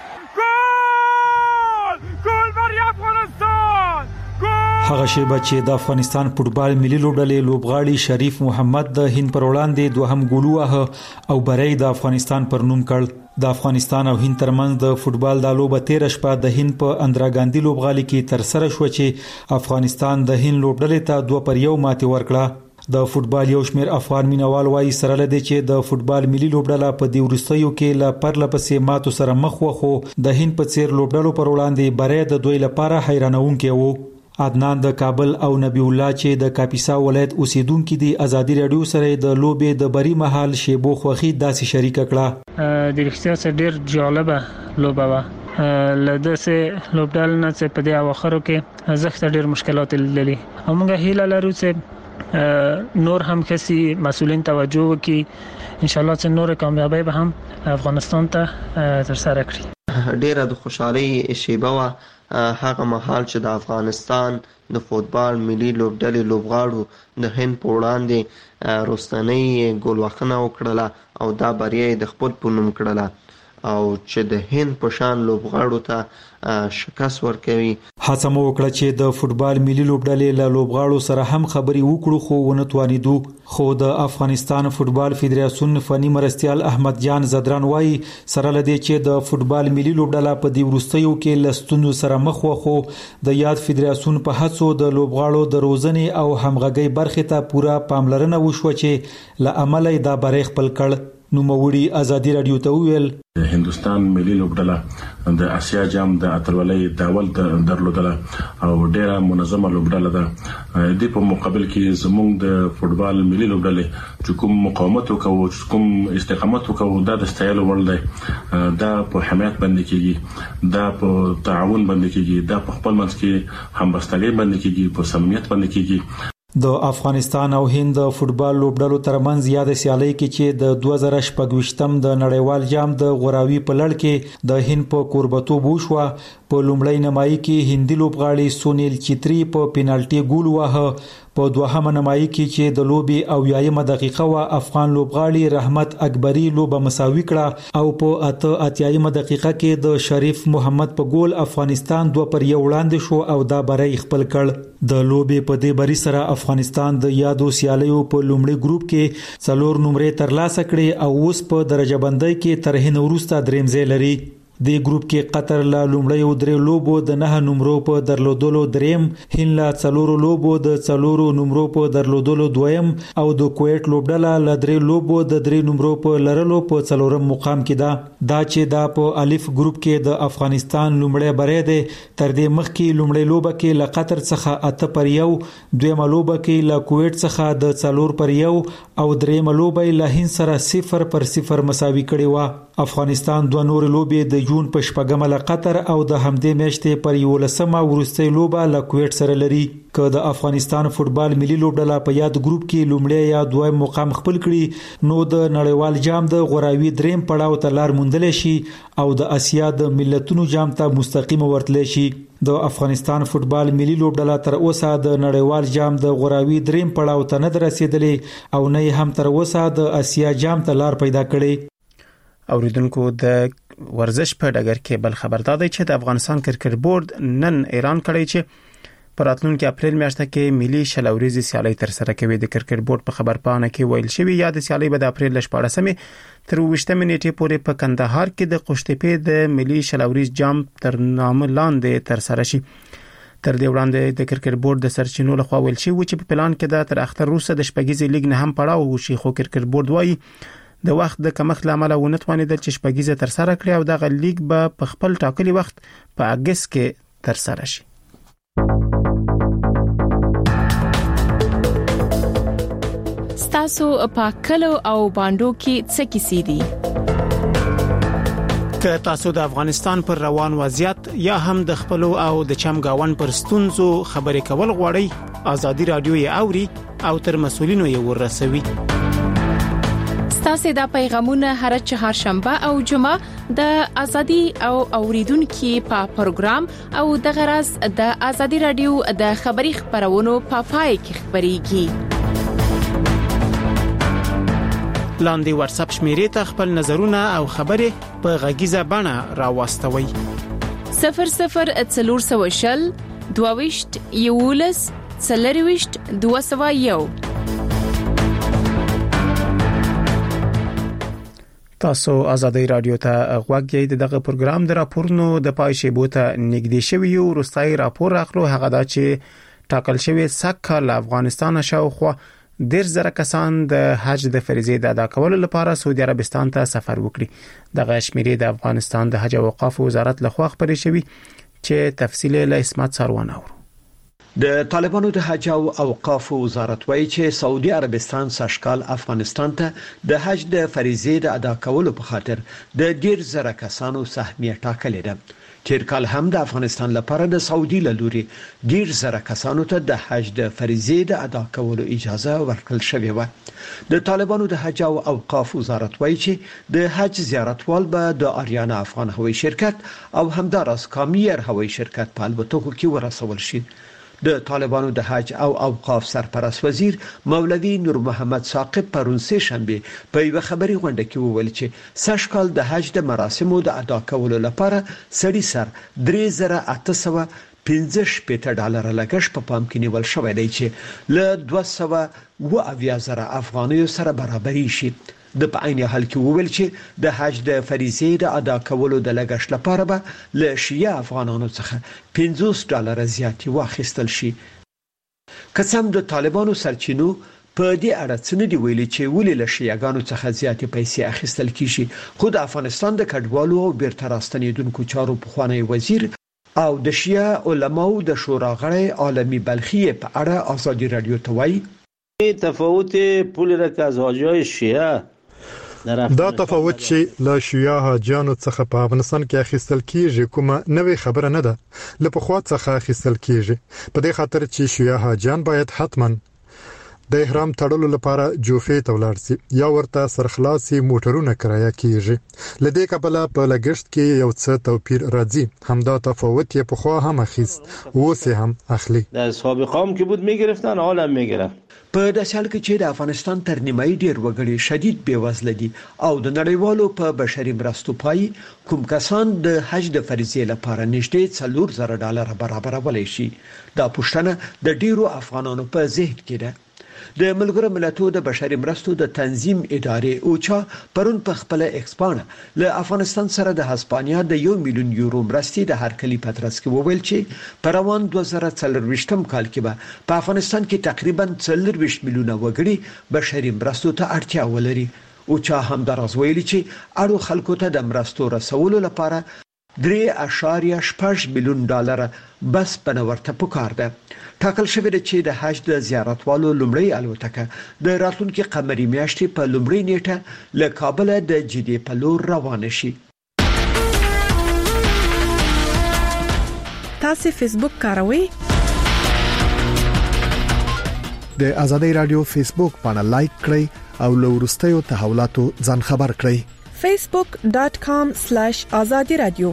گل! گل برای افغانستان! هغه شیبه چې د افغانستان فوتبال ملي لوبډلې لوبغاړي شریف محمد د هند پر وړاندې دوهم ګول وه او بری د افغانستان پر نوم کړ. د افغانستان او هند ترمنځ د فوتبال د لوبه تیر شپه د هند په اندرا ګاندی لوبغالي کې تر سره شو چې افغانستان د هند لوبډلې ته دوه پر یو ماتې ورکړه. د فوتبال یو شمیر افغان مینوال وایي سره لدی چې د فوتبال ملي لوبډله په دې ورستیو کې لا پرله پسې ماتو سره مخ وخو د هند په څیر لوبډلو پر وړاندې بری د دوی لپاره حیرانونکی وو. عدنان د کابل او نبی الله چې د کاپیسا ولایت اوسیدونکو دي ازادي رادیو سره د لوبې د بری محل شیبو خوخي داسې شریک کړه. د رښتیا سره ډیر جالبه لوبه و. لده سه لوبډال نه چې په دې اواخرو کې زخت ډیر مشکلات لري. همغه هیله لرو چې نور هم کسي مسؤلین توجه وکړي ان شاء الله چې نور کامیابی به هم افغانستان ته تر سره کړي. ډیره د خوشحالي شیبه و هغه مهال چې د افغانستان د فوتبال ملي لوبډلې لوبغاړو د هند په وړاندې روستنۍ ګول وخنه وکړه او دا بری د خپل په نوم کړله او چې د هند په شان لوبغاړو ته شکست ورکوي. هڅه مو وکړه چې د فوتبال ملي لوبډلې له لوبغاړو سره هم خبري وکړو خو ونه توانیدو. خو د افغانستان فوتبال فدراسیون فني مرستيال احمد جان زدران وایي سره لدی چې د فوتبال ملي لوبډله په دې ورستیو کې لستونو سره مخ وخو د یاد فدراسیون په هڅو د لوبغاړو د روزنې او همغږي برخه ته پوره پاملرنه وشو چې له عمله دا بری خپل کړ. نو موړي ازادي رادیو ته ویل هندستان ملي لوبډله د اسیا جام د اتلولۍ داول درلودله او ډیره منظمه لوبډله ده. د په مقابل کې زموږ د فوتبال ملي لوبډله چې کوم مقاومت وکاو کوم استقامت وکاو دا د ستایلو وړ دی. دا په حمایت باندې کېږي دا په تعاون باندې کېږي دا په خپل منځ کې همبستګۍ باندې کېږي په صمیمیت باندې کېږي. د افغانستان او هند فوتبال لوبډلو ترمنځ یاد سیالي کې چې د دوه زره شپږ د نړیوال جام د غوراوي په لړ کې د هند په کوربتوب وشو. په لومړی نمایي کې هندي لوبغاړي سونیل چتری په پینالټي ګول وه. په دوهمه نمایي کې چې د لوبي او یایمه دقیقه وا افغان لوبغاړي رحمت اکبری لوبه مساوي کړه او په اته اتیایمه دقیقه کې د شریف محمد په ګول افغانستان دوه پر یو وړاندې شو او دا بری خپل کړ. د لوبي په دې بری سره افغانستان د یادو سیالیو په لومړي ګروپ کې څلور نمرې ترلاسه کړې او اوس په درجه بندۍ کې تر هند وروسته دریم ځای لري. د ګروپ کې قطر لا لومړی درې لوبو د نه نمرو په درلودلو دریم، هند لا څلورو لوبو د څلورو نمرو په درلودلو دویم او د کویت لوبډله لا درې لوبو د درې نمرو په لرلو په څلورم مقام کې ده. دا چې دا په الف ګروپ کې د افغانستان لومړی بری دی. تر دې مخکې لومړی لوبه کې له قطر څخه اته پر یو، دویمه لوبه کې له کویت څخه د څلور پر یو او دریمه لوبه له هند سره صفر پر صفر مساوي کړې و. افغانستان دوه نور لوبې د د جون په شپږمه له قطر او د همدې میاشتې پر یولسمه وروستۍ لوبه له کویت سره لري. که د افغانستان فوتبال ملي لوبډله په یاد ګروپ کې لومړی یا دویم مقام خپل کړي نو د نړیوال جام د غوراوي دریم پړاو ته لار موندل شي او د اسیا د ملتونو جام ته مستقیم ورتلی شي. د افغانستان فوتبال ملي لوبډله تر اوسه د نړیوال جام د غوراوي دریم پړاو ته نه رسیدلې او نه هم تر اوسه د اسیا جام ته لار پیدا کړې. اوریدونکو د ورزش په ډګر کې بل خبردار دی چې د افغانستان کرکټ بورډ نن اعلان کړی چې په راتلونکي اپریل میاشت کې ملي شلوريزي سیالي تر سره کوي. د کرکټ بورډ په خبرپاڼه کې ویل شوی یا د سیالي به د اپریل شپاړسمې تر اوویشتمې نیټې پورې په کندهار کې د قشتېپې د ملي شلوريز جام تر نامه لاندې تر سره شي. تر دې وړاندې د کرکټ بورډ د سرچینو لخوا ویل شوی چې په پلان کې د تر اختر وروسته د شپږیزې لیګ نه هم پړاو وشي، خو کرکټ بورډ وایي د وخت د کمښت لامل ونه توانیدل چې شپږیزه تر سره کړي او دغه لیګ به په خپل ټاکلي وخت په اگست کې تر سره شي. ستاسو په کلو او باندو کې څه کیسې دي؟ که تاسو د افغانستان پر روان وضعیت یا هم د خپل او د چمګاون پر ستونزو خبرې کول غواړئ، ازادي رادیو یې اوري او تر مسولینو یې ورسوي. تاسو د پیغامونه هر چهارشنبه او جمعه د ازادي او اوریدونکو په پروګرام او د غرض د ازادي رادیو د خبري خبرونو په پای کې خبريږي. لاندې واتس اپ شمیرې ته خپل نظرونه او خبرې په غږیزه بڼه راوستوي. صفر صفر څلور سوه شل دوهويشت یولس څلرويشت دوه سوه یو. تاسو ازادي رادیو ته غوږ یې دغه پروګرام د راپورونو د پای شیبو ته نږدې شوی یو. وروستي راپور اخلو هغه دا چې ټاکل شوی سکه له افغانستان شاوخوا ډیر زره کسان د حج د فریضې د ادا کولو لپاره سعودي عربستان ته سفر وکړي. دغه شمیرې د افغانستان د حج او اوقاف وزارت لخوا خبرې شوی چې تفصیل له اسمت سروان اورو. د طالبانو د حج او اوقاف وزارت وایي چې سعودي عربستان سشکال افغانستان ته د حج د فریضې د ادا کولو په خاطر د ډیر زره کسانو سهمیه ټاکلې ده. تیر کال هم د افغانستان لپاره د سعودي لوري ډیر زره کسانو ته د حج د فریضې د ادا کولو اجازه ورکړل شوې و. د طالبانو د حج او اوقاف وزارت وایي چې د حج زیارتوال به د آریانا افغان هوایي شرکت او همدارس کامیر هوایي شرکت په الوتکو کې ورسول شي. د طالبانو د حج او اوقاف سرپرست وزیر مولوی نور محمد ثاقب پرون سه شنبه په یو خبري غونډه کې وویل چې سشکال د حج د مراسمو د ادا کولو لپاره سړي سر درې زره اته سوه پنځه شپږ ډالر لګښت په پام کې نیول شوی دی چې له دوه سوه اووه اویا زره افغانیو سره برابري شي. د په عین حال کې وویل چې د حج د فریضې د ادا کولو د لګښت لپاره به له شیعه افغانانو څخه پنځوس ډالر زیاتې واخیستل شي. قسم د طالبانو سرچینو په دې اړه څه نه دی ویلي چې ولې له شیعاګانو څخه زیاتې پیسې اخیستل کیږي، خو د افغانستان د کډوالو او بیرته راستنیدونکو چارو پخوانی وزیر او د شیعه علماو د شورا غړی عالمی بلخی په اړه ازادي رادیو ته وایي تفاوت پول را از حاجیای شیعه دا تفاوت چې له شیعه حاجیانو څخه په افغانستان کې اخیستل کیږي کومه نوې خبره نه ده. له پخوا څخه اخیستل کیږي په دې خاطر چې شیعه حاجیان باید حتماً د احرام تړلو لپاره جوفې ته ولاړ شي یا ورته سرخلاصي موټرونه کرایه کیږي. لدې کبله په لګښت کې یو څه توپیر راځي. همدا تفاوت یې پخوا هم اخیست اوس هم اخلي. در سابقه هم که بود میگرفتن حالا هم میگرفت. په داسې حال کې چې د افغانستان تر نیمایي ډیر وګړي شدید بیوزله دي او د نړیوالو په بشري مرستو پای کوم کسان د حج د فریضې لپاره نږدې څلور زره ډالر برابرولای شي. دا پوښتنه د ډیرو افغانانو په ذهن کې ده. د ملګرو ملتونو د بشري مرستو د تنظیم ادارې اوچا پرون په خپل ایکسپانه له افغانستان سره د هسپانیا د یو میلیون یورو مرستې د هرکلی پترس کې وویل چې په روان دوه زره څلرويشتم کال کې به په افغانستان کې تقریبا څلرويشت میلیونه وګړي بشري مرستو ته اړتیا ولري. اوچا هم درز ویلي چې اړو خلکو ته د مرستو رسولو لپاره درې اشاریه شپږ میلیون ډالر بس بنورته پکار ده. ټاکل شوی دی چې د حج د زیارتوالو لومړی الوتکه د راتلونکي قمري میاشتې په لومړۍ نیټه له کابل د جدې په لور روانه شي. تاسو فیسبوک کاروئ؟ د آزادۍ رادیو فیسبوک باندې لایک کړئ او له ورستیو تحولاتو ځان خبر کړئ. facebook dot com slash azadi radio.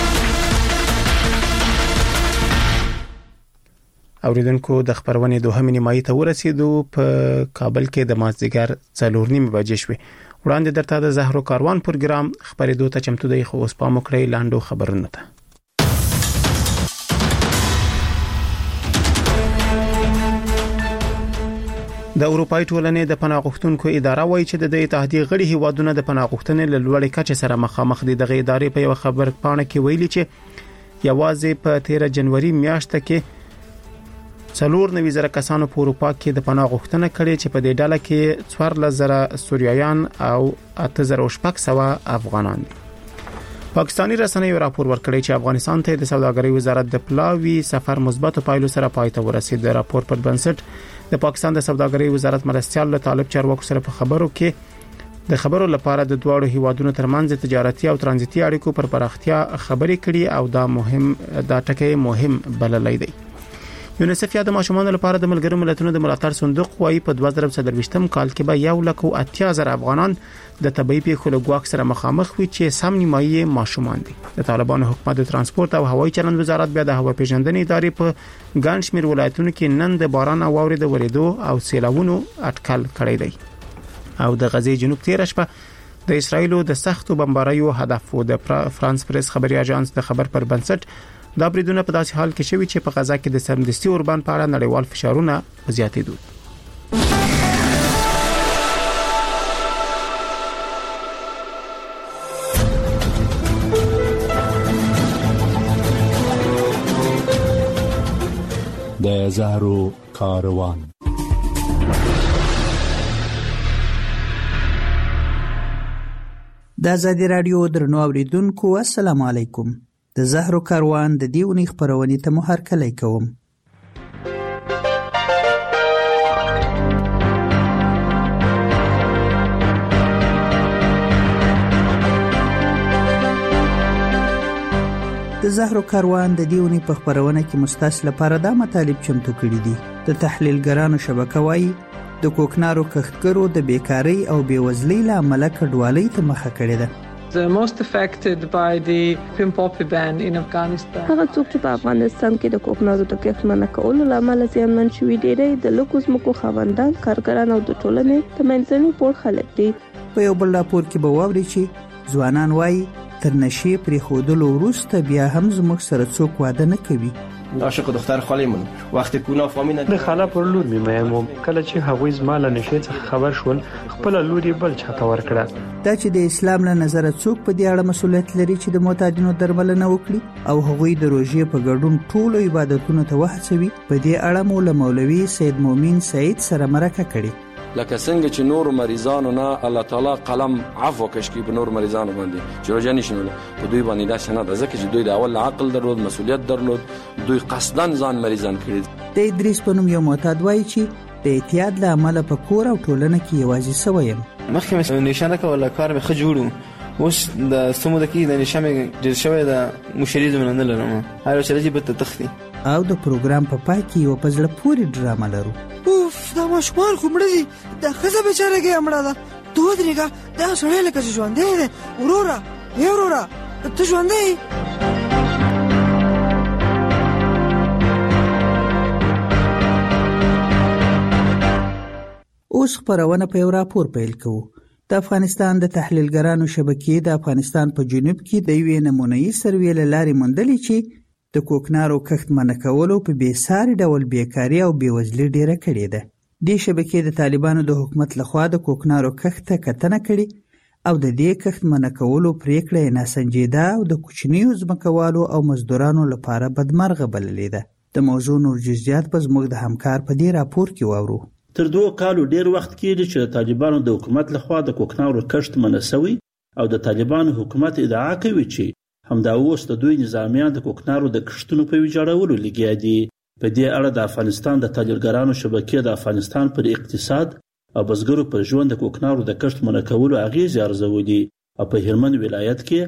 اوریدونکو د خبرونه دوهمې نیمایي ته ورسېدو. په کابل کې د مازدیګر څلور نیمې بجې شوې. وړاندې درته د زهرو کاروان پروګرام خبرېدو ته چمتو دی، خو اوس پام وکړئ لاندو خبرونه ته. د اروپای ټولنې د پناه غوښتونکو اداره وایي چې د اتحادیې غړي هیوادونه د پناه غوښتنې له لوړې کچې سره مخامخ دي. د ادارې په یو خبر پاڼه کې ویلي چې یوازې په تیره جنوري میاشت کې څلور نوي زره کسانو په اروپا کې د پناه غوښتنه کړې چې په دې ډله کې څوارلس زره سوریایان او اته زره شپږ سوه افغانان دي. پاکستانی رسنیو راپور ورکړی چې افغانستان ته د سوداګرۍ وزارت د پلاوی سفر مثبت پایلو سره پای ته ورسید. د راپور پر بنسټ د پاکستان د سوداګرۍ وزارت مرستيال له طالب چارواکو سره په خبرو کې د خبرو لپاره د دوه هیوادونو ترمنځ تجارتي او ترانزیتي اړیکو پر پراختیا خبرې کړي او دا مهم دا ټکی مهم بللی دی. یونیسف یا د ماشومانو لپاره د ملګرو ملتونو د ملاتړ صندوق وايي په دوه زره څلرويشتم کال کې به یو لک او اتیا زره افغانان د طبيعي پیښو له ګواښ سره مخامخ وي چې سم نیمایي ماشومان دي. د طالبانو حکومت د ترانسپورت او هوایي چلند وزارت بیا د هوا پیژندنې ادارې په ګڼ شمېر ولایتونو کې نن د باران او واورې د ورېدو او سیلاوونو اټکل کړی دی. او د غزې جنوب تیر شپه د اسرایلو د سختو بمباریو هدف و. د فرانس پریس خبري اژانس د خبر پر بنسټ دا بریدونه په داسې حال کې شوي چې په غزا کې د سرمدستي اوربان په اړه نړیوال فشارونه زیاتېدل. د زهرو کاروان. د آزادۍ رادیو درنو اوریدونکو السلام علیکم. د زهرو کاروان د دیونی خبرونې ته مو هرکلی کوم. د زهرو کاروان د دیونی په خبرونه کې مستاس لپاره دا مطالب چمتو کړي دي. د تحلیلګرانو شبکه وايي د کوکنارو کښتګرو د بیکاری او بیوزلۍ له امله کډوالۍ ته مخه کړې ده. The most affected by the pin poppy ban in Afghanistan. هغه څوک چې په افغانستان کې د کوکنارو د کښت منع کولو لامل زیانمن شوي دي د لوکوس مکو خاوندان، کارګران او د ټولنې ترمنځني پور خلک دي. په یو بل راپور کې به واوري چې ځوانان وایي تر نشي پرې خودلو وروسته بیا هم زموږ سره څوک واده نه کوي. عاشق دختر خالیمون وقتی کونا فامیل د خاله پر لور میمه کله چې هغوی زماله نشي څخه خبر شول خپل لور بل چاته ورکړه. دا چې د اسلام له نظر څوک په دې اړه مسؤلیت لري چې د معتادینو درملنه وکړي او هغوی د روزي په ګډون ټول عبادتونو ته وهڅوي. په دې اړه مو له مولوي سید مومن سعید سره مرکه کړې. لکه څنګه چې نور مریضانو نه الله تعالی قلم عفو کشکی په نور مریضانو باندې چې روزه نشنول په دوی باندې دا شنه ده ځکه چې دوی د اول عقل درلود، مسؤلیت درلود، دوی قصدن ځان مریضان کړي. د ادریس په نوم یو معتاد وایي چې د اعتیاد له امله په کور او ټولنه کې یوازې سویم. مخکې مې نشانه کوله کار مې ښه جوړو، اوس د سمو د کې د نشانه ډېر شوی د مشري زمونه نه لرم. هر څه چې به تختی او د پروګرام په پای کې یو پزله پوری ډرامه لرو. اوف دا مشوار کومړه دي دا خزه بیچاره کې امړه ده دوه درېګه دا سړی لکه ژوند دی ورورا ورورا ته ژوند دی. اوس خبرونه په یو راپور پیل کوو. د افغانستان د تحلیلګرانو شبکې د افغانستان په جنوب کې د یوې نمونه‌یي سروې لارې موندلې چې د کوکنارو کښت منع کولو په بیساري ډول بیکاری او بیوزلي ډیره کړې ده. دې شبکې د طالبانو د حکومت لخوا د کوکنارو کښت ته کتنه کړې او د دې کښت منع کولو پریکړه یې ناسنجیده او د کوچنیو ځمکوالو او مزدورانو لپاره بدمرغه بللې ده. د موضوع نور جزئیات په زموږ د همکار په دې راپور کې واورو. تر دوه کالو ډیر وخت کېږي چې د طالبانو د حکومت لخوا د کوکنارو کښت منع شوی او د طالبانو حکومت ادعا کوي چې همدا اوس د دوی نظامیان د کوکنارو د کښتونو په ویجاړولو لګیا دي. په دې اړه د افغانستان د تحلیلګرانو شبکې د افغانستان پر اقتصاد او بزګرو پر ژوند د کوکنارو د کښت منع کولو اغیزې ارزولې او په هلمند ولایت کې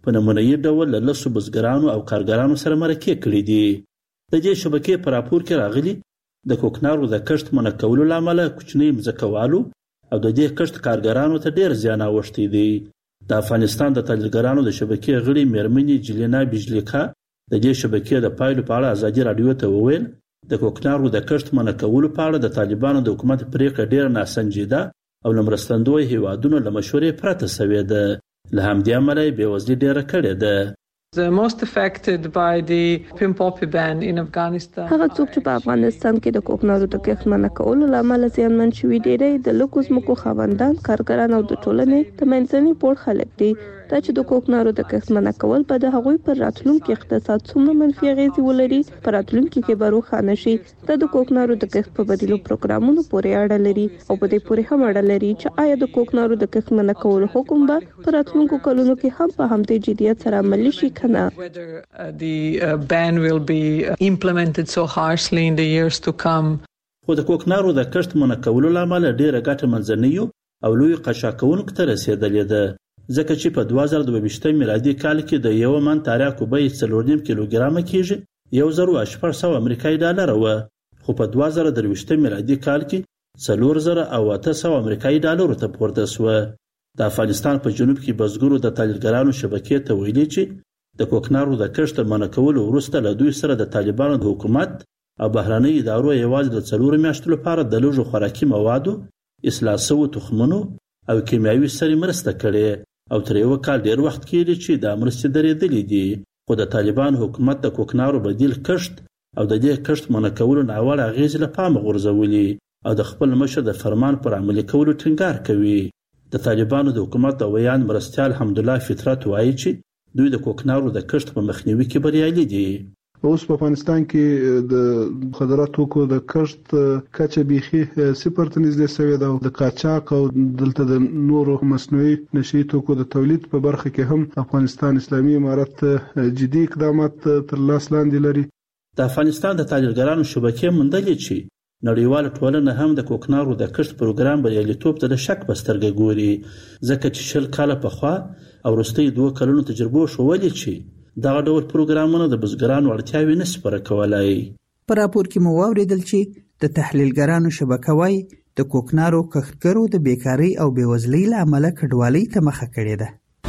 په نمونهیي ډول له لسو بزګرانو او کارګرانو سره مرکې کړي دي. د دې شبکې په راپور کې راغلي د کوکنارو د کښت منع کولو له امله کوچني مځکوالو او د دې کښت کارګرانو ته ډېر زیان اوښتی دی. د افغانستان د تحلیلګرانو د شبکې غړي میرمنې جلینا بجلیکا د دې شبکې د پایلو په اړه ازادي راډیو ته وویل د کوکنارو د کښت منع کولو په اړه د طالبانو د حکومت پریکړه ډېره ناسنجیده او له مرستندویو هیوادونو له مشورې پرته سوې ده. له همدې امله یې بېوزلي ډېره کړې ده. The most affected by the pin poppy ban in Afghanistan. هغه څوک چې په افغانستان کې د کوکنارو د کښت منع کولو له امله زیانمن شوي ډېری د لږو ځمکو خاوندان، کارګران او د ټولنې د منځني پوړ خلک دي. دا چې د کوکنارو د کښت منع کول به د هغوی پر راتلونکي اقتصاد څومره منفي اغېزې ولري په راتلونکي کې به روښانه شي. دا د کوکنارو د کښت په بدیلو پروګرامونو پورې اړه لري او په دې پورې هم اړه لري چې آیا د کوکنارو د کښت منع کولو حکم به په راتلونکو کلونو کې هم په همدې جدیت سره عملي شي کنه. Whether uh, the uh, ban will be implemented so harshly in the years to come. خو د کوکنارو د کښت منع کولو له امله ډېره ګټه منځنیو او لویو قشاکونکو ته رسېدلې ده، ځکه چې په دوه زره دوه ویشتم میلادي کال کې د یو من تریاکو بیه څلور نیم کیلوګرامه کېږي یو زر او شپږ سوه امریکایي ډالره وه، خو په دوه زره درویشتم میلادي کال کې څلور زره او اته سوه امریکایي ډالرو ته پورته شوه. د افغانستان په جنوب کې بزګرو د تحلیلګرانو شبکې ته ویلي چې د کوکنارو د کښت منع کولو وروسته له دوی سره د طالبانو د حکومت او بهرنۍ ادارو یوازې د څلورو میاشتو لپاره د لږو خوراکي موادو، اصلاح شوو تخمونو او کیمیاوي سرې مرسته کړې او تر یو کال ډېر وخت کېږي چې دا مرستې درېدلې دي. خو د طالبان حکومت د کوکنارو بدیل کښت او د دې کښت منع کولو ناوړه اغېزې له پامه غورځولي او د خپل مشر د فرمان پر عملي کولو ټینګار کوي. د طالبانو د حکومت د ویان مرستیال حمدالله فطرت وایي چې دوی د کوکنارو د کښت په مخنیوي کې بریالي دي. اوس په افغانستان کې د خضرات توکو د کښت کچه بیخي صفر ته نږدې شوې ده او د قاچاق او دلته د نورو مصنوعي نشي توکو د تولید په برخه کې هم افغانستان اسلامي امارت جدي اقدامات تر لاس لاندې لري. د افغانستان د تحلیلګرانو شبکې موندلې چې نړیواله ټولنه هم د کوکنارو د کښت پروګرام بریالیتوب ته د شک په سترګه ګوري، ځکه چې شل کاله پخوا او وروستي دوه کلونو تجربو ښودلې چې دغه ډول پروګرامونه د بزګرانو اړتیاوې نشي پوره کولای. په راپور کې مو واوریدل چې د تحلیلګرانو شبکه وايي د کوکنارو کښتګرو د بیکاری او بېوزلۍ له امله کډوالۍ ته مخه کړې ده.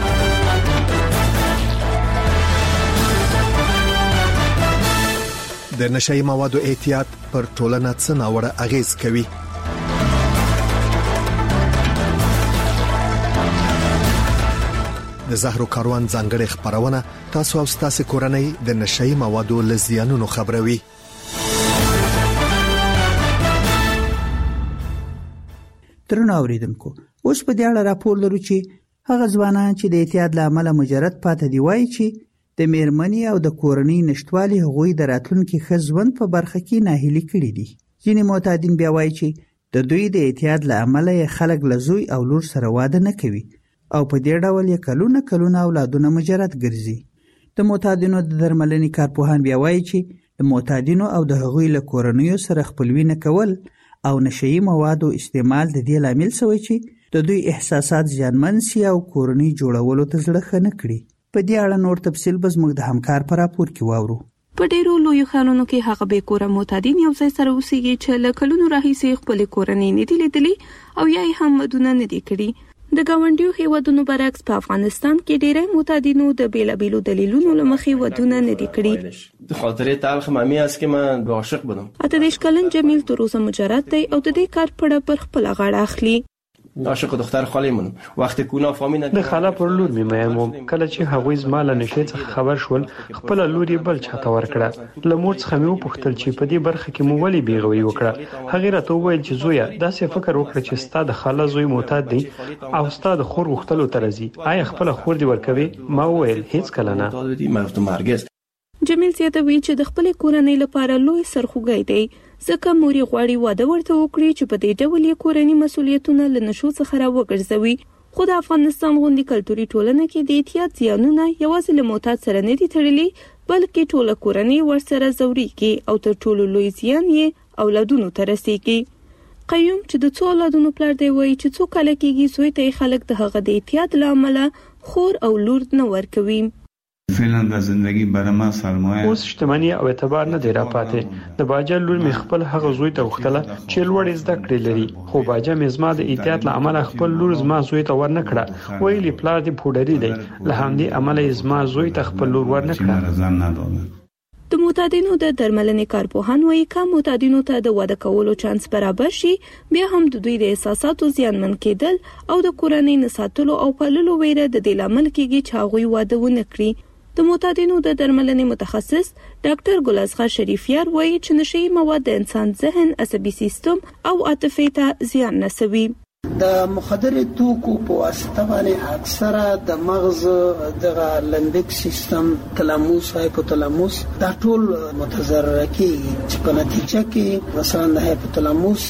د نشئی موادو احتیاط پر ټولنه څه ناوړه اغیز کوي؟ د زهرو کاروان ځانګړي خبرونه تاسو او تاسو کورنۍ د نشئی موادو لزیانونو خبروي. درنو اوریدونکو، اوس په دې اړه راپور لرو چې هغه ځوانان چې د اعتیاد له امله مجرد پاتې دی وایي چې د میرمنې او د کورنۍ نشټوالي هغوی د راتلونکي ښه ژوند په برخه کې ناهیلي کړي دي. ځینې معتادین بیا وایي چې د دوی د اعتیاد له امله یې خلک له زوی او لور سره واده نه کوي او په دې ډول یې کلونه کلونه اولادونه مجرد ګرځي. د معتادینو د درملنې کارپوهان بیا وایي چې د معتادینو او د هغوی له کورنیو سره خپلوي نه کول او نشئی موادو استعمال د دې لامل شوی چې د دوی احساسات زیانمن سي او کورنۍ جوړولو ته زړه ښه نه کړي. په دې اړه نور تفصیل به زموږ د همکار په راپور کې واورو. په ډیرو لویو ښارونو کې هغه بې کوره معتادین یو ځای سره اوسېږي چې له کلونو راهیسې خپلې کورنۍ نه دي لیدلي او یا یې هم ودونه نه دي کړي. د ګاونډیو هیوادونو برعکس په افغانستان کې ډیری معتادینو د بیلابیلو دلیلونو له مخې ودونه نه دي کړي. به خاطر تلخ مامی است که من عاشق بودم. اته دېرش کلن جمیل تر اوسه مجرد دی او د دې کار پړه پر خپله غاړه اخلي. عاشق دختر خالمون وقتی کونا فامیل د خاله پر لور می مېم کله چې هغوی زما له نشې څخه خبر شول خپل لور یې بل چاته ورکړه. له مور څخه مې وپوښتل چې په دې برخه کې مو ولې بیغوي وکړه. هغه راته وویل چې زویا داسې فکر وکړه چې ستا د خاله زوی معتاد دی او ستا د خور غوښتلو ته راځي. آیا خپل خور دی ورکوي؟ ما وویل هیڅ کله نه. جمیل زیاتوي چې د خپل کورنۍ لپاره لوی سرخوږی دی ځکه مور یې غواړي واده ورته وکړي چې په دې ډول یې کورنۍ مسؤلیتونه له نشو څخه راوګرځوي. خو د افغانستان غوندې کلتوري ټولنه کې د اعتیاد زیانونه یوازې له معتاد سره نه دي تړلي بلکې ټوله کورنۍ ورسره ځورېږي او تر ټولو لوی زیان یې اولادونو ته رسېږي. قیوم چې د څو اولادونو پلار دی وایي چې څو کال کېږي زوی ته خلک د هغه د احتیاط لامل خور او لور نه ورکوي. فعلا د زندگی برما سرمایه اوس شتمنۍ او اعتبار نه دی را پاتې. د باجا لور می خپل هغه زوی ته وختله چې لوړ زده کړې لري، خو باجا می زما د احتیاط لامل خپل لور زما زوی ته ور نه کړه. ویلي پلار دی پوډری دی، له همدې عمل زما زوی ته خپل لور ور نه کړه. د معتادینو د درملنې کارپوهان وایي که معتادینو ته د واده کولو چانس برابر شي، بیا هم د دوی د احساساتو زیانمن کېدل او د کورنۍ نه ساتلو او پاللو ویره د دې لامل کېږي چې هغوی واده ونه کړي. د معتادینو د درملنې متخصص ډاکټر ګلازغه شریفیار وایي چې نشئی مواد د انسان ذهن، عصبي سیستم او عاطفې ته زیان رسوي. د مخدر توکو په واسطه باندې اکثره د مغز دغه لمبیک سیستم، تلاموس، هایپوتلاموس دا ټول متضرر کیږي چې په نتیجه کې مثلا د هایپوتلاموس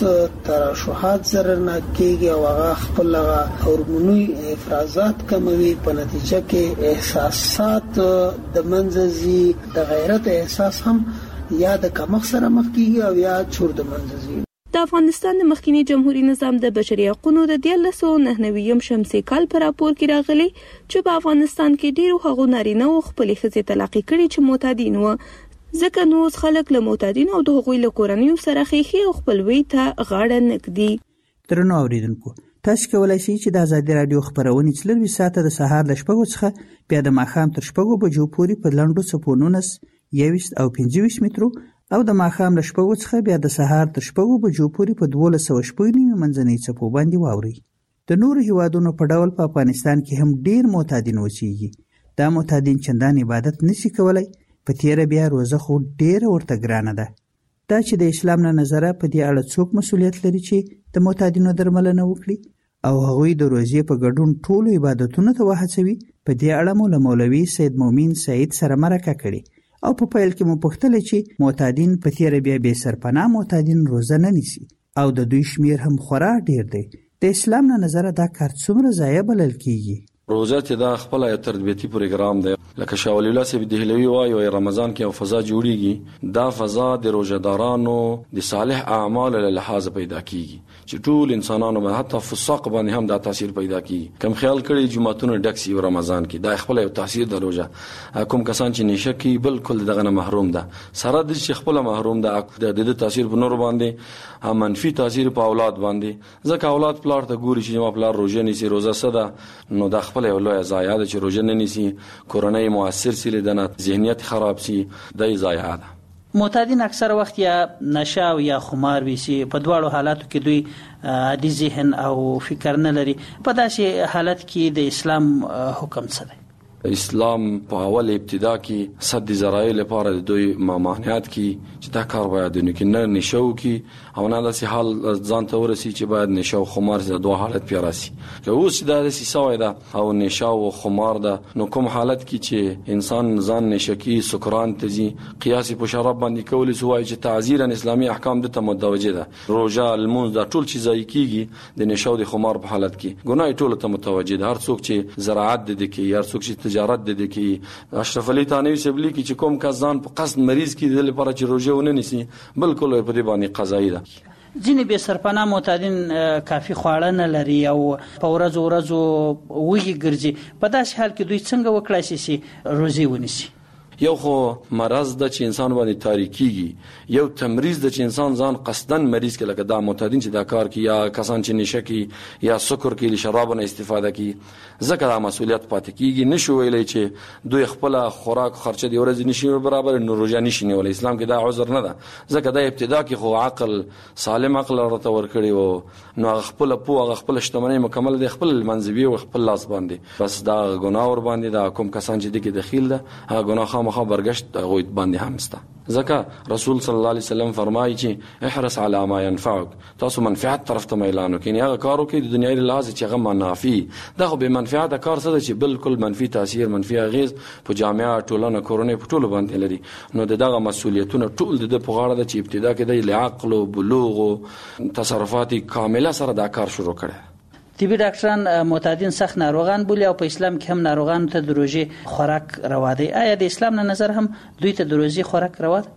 ترشحات ضرر نه کیږي او هغه خپل هورموني افرازات کموي. په نتیجه کې احساسات د منځزي د غیرت احساس هم یا د کمښت سره مخ کیږي او یا چور د منځزي. د افغانستان د مخکینی جمهوریت نظام د بشري حقوقو د دیارلس سوه نهه نوي شمسي کال پر راپور کې راغلي چې په افغانستان کې ډیرو هغو نارینه او خپلې ښځې طلاق کړي چې معتادین وو. ځکه نو خلک له معتادین او د هغوی له کورنیو سره خېخي او خپلوي ته غاړه نږدي. درنو اوریدونکو، تاسو کولای شئ چې د آزادي رادیو خبرونه څلور ساعته د سهار ل شپږو څخه بیا د ماښام تر شپږو بجو پورې په لنډو څپو نولس، یوویشت او پنځه ویشت مترو او د ماښام له شپږو څخه بیا د سهار تر شپږو بجو پورې په دولس سوه شپږ نیمې منځنۍ څپو باندې واورئ. د نورو هیوادونو په ډول په افغانستان کې هم ډیر معتادین اوسېږي. دا معتادین چندان عبادت نشي کولای، په تیره بیا روزه خو ډیره ورته ګرانه ده. دا چې د اسلام نه نظره په دې اړه څوک مسؤلیت لري چې د معتادینو درملنه وکړي او هغوی د روزې په ګډون ټولو عبادتونو ته وهڅوي. په دې اړه مو له مولوي سید مومن سعید سره مرکه کړې او په پیل کې مو پوښتل چې معتادین په تیره بیا بې سرپناه معتادین روزه نه نیسي او د دوی شمیر هم خورا ډیر دی. د اسلام نه نظره دا کار څومره ضایع بلل کیږي؟ روزه چې دا خپل یو تربیتی پروګرام دی، لکه شاه ولی الله صاحب دهلوی وایي رمضان کې یو فضا جوړیږي. دا فضا د روزدارانو د صالح اعمال له لحاظ پیدا کیږي چې ټول انسانانو باندې حتی فساق باندې هم دا تاثیر پیدا کیږي. کوم خیال کړي جمعتون ډک سی رمضان کې دا خپل یو تاثیر د روزه. کوم کسان چې نشه کوي بالکل دغه نه محروم ده، سره د چې خپل محروم ده د د تاثیر په نور باندې منفي تاثیر په اولاد باندې. ځکه اولاد پلار ته ګوري چې ما پلار روزه نیسي، روزه صدا نو دا خپل یو لوی ضایعه ده چې روزه نه نیسي، کورنۍ مؤثر سي، لدنه ذهنیت خراب سي، د ضایعه ده. معتادین اکثر وخت یا نشه او یا خمار ویسي، په دواړو حالاتو کې دوی عادي ذهن او فکر نه لري. په داسې حالت کې د اسلام حکم څه دی؟ اسلام په اول ابتدا کې صد ذرایع لپاره د دوی ممانعت کی چې دا کار باید نه کې نه نشو کی او نه داسې حال ځان ته ورسي چې باید نشو خمار د دوه حالت پیراسي. که اوس دا د سیسوي دا او نشو او خمار دا نو کوم حالت کې چې انسان ځان نشکی سکران تزي قياس په شراب باندې کول سوای چې تعزیرا اسلامي احکام د متوجه ده. روزه المونز دا ټول چیزای کیږي د نشو د خمار په حالت کې ګناه ټول ته متوجه ده. هر څوک چې زراعت د کې هر څوک چې تجارت د دې کې اشرف علي تانوي سبلی کې چې کوم کسان په قصد مریض کې د لپاره چې روزه ونه نیسي بالکل په دې باندې قضایي ده. ځینې بې سرپناه معتادین کافي خواړه نه لري او په ورځو ورځو وږي ګرځي. په داسې حال کې دوی څنګه وکړای شي چې روزه ونیسي؟ یو خو مرض د چې انسان باندې تاریکيږي، یو تمریض د چې انسان ځان قصدن مریض کې لکه دا معتادین چې دا کار کوي یا کسان چې نشه کوي یا سکر کوي شراب نه استفاده کوي. ځکه دا مسؤلیت پاتې کیږي. نشو ویلای چې دوی خپل خوراک خرچه دی ورځ نشي برابر نو روزه نشي نیول. اسلام کې دا عذر نه ده. ځکه دا ابتدا کې خو عقل سالم عقل ورته ورکړي وو نو خپل پوهه خپل شتمنۍ مکمل دی خپل منځوي او خپل لاس باندې بس دا ګناه ور باندې دا کوم کسان چې دغه دخیل ده هغه ګناه مخه برگشت غوید باندې همسته. ځکه رسول صلی الله علیه وسلم فرمایي چې احرص علی ما ينفعك، تاسو منفعت طرف ته میلان وکړئ. هغه کارو کې د دنیاي لحاظ چې هغه منافي دا خو به منفعت کار څه چې بالکل منفي تاثیر منفي اغیز په جامعه ټولنه کورونه په ټولو باندې لري. نو دغه مسؤلیتونه ټول د په غاړه د چې ابتدا کې د عقل او بلوغ او تصرفات کامله سره دا کار شروع کړي. طبي ډاکټران معتادین سخت ناروغان بولي او په اسلام کې هم ناروغان ته د روزي خوراک روا دی. آیا د اسلام نه نظر هم دوی ته د روزي خوراک روا ده؟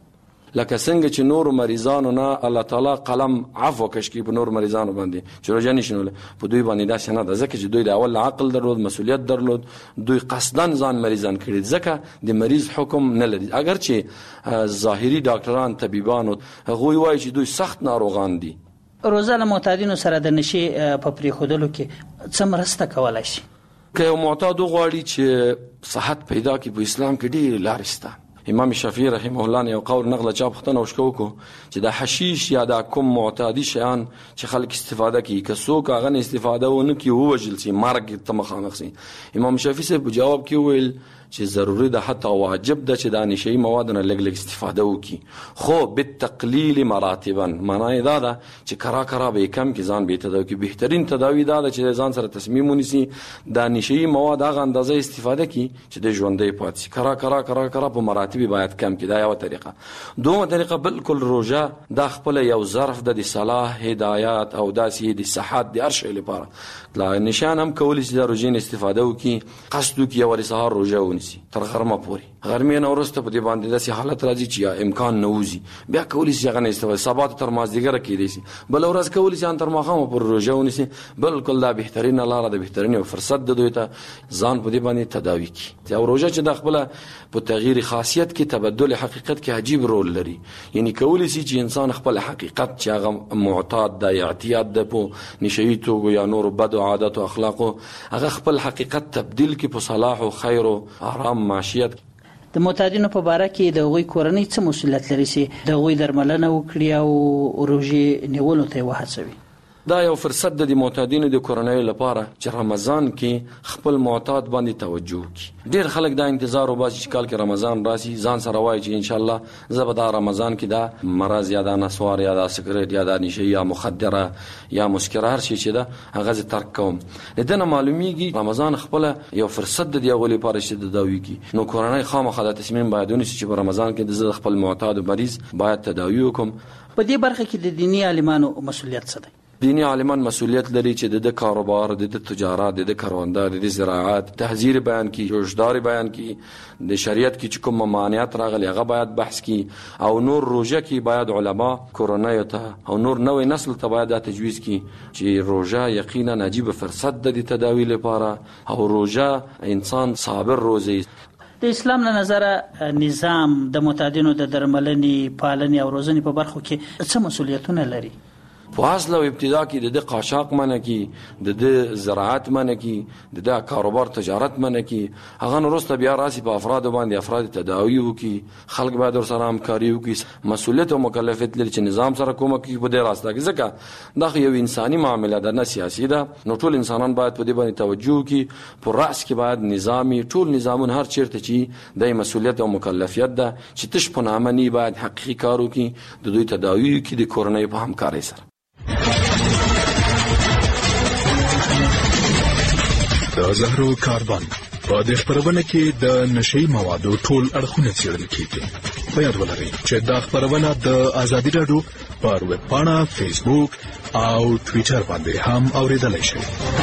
لکه څنګه چې نور مریضانو نه الله تعالی قلم عفو کشکی په نور مریضانو باندې چې روزه نشنول په دوی باندې دا شنه ده ځکه چې دوی د اول عقل درلود مسؤلیت درلود دوی قصدن ځان مریضان کړي ځکه د مریض حکم نه لري اگر چې ظاهري ډاکټران طبيبانو هغه وایي چې دوی سخت ناروغان دي روزه له معتادینو سره د نشي په پریخودلو کې څه مرسته کولای شي که یو معتاد غواړي چې صحت پیدا کړي په اسلام کې ډېر لارې شته امام شافعي رحمه الله یو قول نقل چا پختنه وشکو کو چې د حشیش یا د کوم معتادی شیان چې خلک استفاده کوي که څوک هغه نه استفاده ونه کوي ووجل سي مرګ ته مخامخ سي امام شافعي صاحب جواب کې ویل چې ضروري ده حتی واجب ده چې د نشي مواد نه لګ لګ استفاده وکي خو بالتقلیل مراتبا معنی دا ده چې کرا کرا به کم کې ځان به تداوی کې بهترین تداوی دا ده چې ځان سره تصمیم ونیسي د نشي مواد هغه اندازه استفاده کی چې د ژوندې پاتې کرا کرا کرا کرا په مراتب باید کم کې دا یو طریقه دوه طریقه بالکل روزه د خپل یو ظرف د صلاح هدایت او داسې د صحت د ارشي لپاره لا نشان هم کولی چې د روزې استفاده وکي قصد وکي او سهار روزه ونیسي تر غرمه پوري غرمه نه ورسته په دې باندې داسې حالت راځي چې امکان نه وزي بیا کولی چې هغه نه استفاده سبا تر مازدیګر کېدی شي بل ورځ کولی چې تر ماښام پر روزه ونیسي بالکل دا بهترین لاره ده بهترین او فرصت ده دوی ته ځان په دې باندې تداوی کی او روزه چې د خپل په تغییر خاصیت کې تبدل حقیقت کې عجیب رول لري یعنی کولی شي چې انسان خپل حقیقت چې هغه معتاد د اعتیاد د په نشئی توګو یا نور بد عادت او اخلاق هغه خپل حقیقت تبديل کې په صلاح او خیر او آرام معیشت د معتادینو په باره کې د غوي کورنۍ څه مسولیت لري چې د غوي درملنه وکړي او روزي نیولو ته وهڅوي دا یو فرصت د معتادینو د کورنۍ لپاره چې رمضان کې خپل معتاد باندې توجه وکړي ډېر خلک دا انتظار وباسي چې کال کې رمضان راشي ځان سره وایي چې ان شاء الله زه به دا رمضان کې دا مرض یا دا نسوار یا دا سګریټ یا دا نشه یا مخدره یا مسکر هر شي چې دا هغه ترک کوم دنه معلومیږي رمضان خپل یو فرصت د دیغه لپاره چې د داوی کی نو کورنۍ خامخا د تصمیم باید ونیسي چې په رمضان کې د خپل معتاد مریض باید تداوی وکم په دې برخه کې د دینی عالمانو مسولیت څه دی دینی عالمان مسؤلیت لري چې د کاروبار د تجارت د کاروندار د زراعت تحذير بیان کی جوشدار بیان کی د شریعت کې کوم ممانعات راغلي هغه باید بحث کی او نور روزه کې باید علما کورنۍ ته او نور نوې نسل ته باید تجویز کی چې روزه یقینا عجیب فرصت د تداوی لپاره او روزه انسان صابر روزي د اسلام له نظره نظام د معتادینو د درملنې پالنې او روزنې په برخو کې څه مسولیتونه لري په اصل او ابتدا کې د قاچاق منه کې د زراعت منه کې د کاروبار تجارت منه کې هغه نورسته بیا راسي په افراد باندې افراد تداوی وکي خلک باید سره همکاري وکي مسؤلیت او مکلفیت لري چې نظام سره کومه کوي په دې راسته کې ځکه دا یو انساني معاملې ده نه سیاسي ده نو ټول انسانان باید په دې باندې توجه وکي په راس کې باید نظامی ټول نظامون هر چیرته چې د مسؤلیت او مکلفیت ده چې تش په نامه نه باید حقيقي کار وکي د دوی تداوی کې د کورنۍ په همکارۍ سره د زهرو کاربن په دې خبرونه کې د نشئی موادو ټول اړخونه څېړل کیږي په یاد ولرئ چې دا خبرونه د ازادي رادیو پر ویب پاڼه فیسبوک او ټوئیټر باندې هم اوریدلای شئ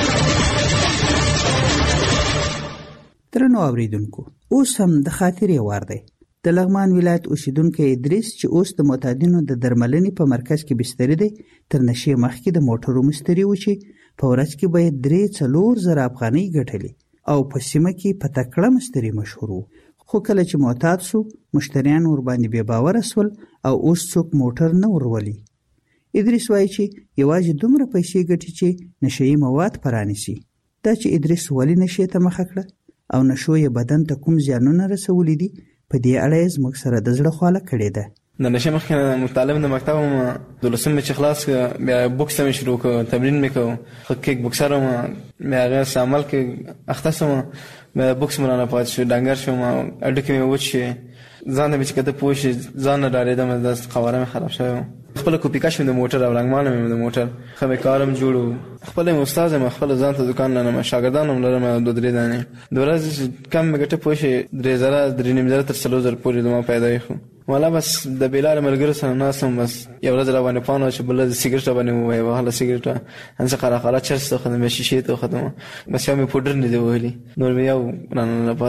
درنو اوریدونکو اوس هم د خاطرې وار دی د لغمان ولایت اوسیدونکو ادریس چې اوس د معتادینو د درملنې په مرکز کې بستر دی تر نشي مخکې د موټرو مستری و چې په ورځ کې باید درې څلور زره افغانۍ ګټلې او په سیمه کې په تکړه مستری مشهور خو کله چې معتاد شو مشتریان ور باندې بې باور شول او اوس څوک موټر نه ورولي ادریس وایي چې یوازې دومره پیسې ګټي چې نشئی مواد پرانیسي دا چې ادریس ولې نشي ته مخ کړه او نشو یې بدن ته کوم زیانونه رسولي دي په دې اړه زموږ سره د زړه خواله کړې ده د نشه مخکې مطالب د مکتب د لسم چې خلاص بیا بوکس مې شروع کړ تمرین مې کړ خو کیک بوکسر ما مې هغه عمل کې اختصم مې بوکس مرانه پات شو ډنګر شو ما اډکه مې وچه ځان مې چې کته پوښ ځان ډارېدم د قواره مې خراب شوی خپل کوپی کښم د موټر او رنگمان مې د موټر خو مې کارم جوړو خپل مې استاد مې خپل ځان ته دکان نه مې شاګردانو لرم د درې دانې د ورځې کم مې ګټه پوښ درې زره درې نیم زره تر څلور زره پورې د ما پیدا شو ولا بس د بلال ملګرو سره ناسم بس یو ورځ را باندې پانو چې بل د سیګریټ باندې وای وهله سیګریټ ان څه قرا قرا چرسته خدمت شیشه ته خدمت بس یو مې پودر نه دی وهلي نور مې یو نه نه پاتې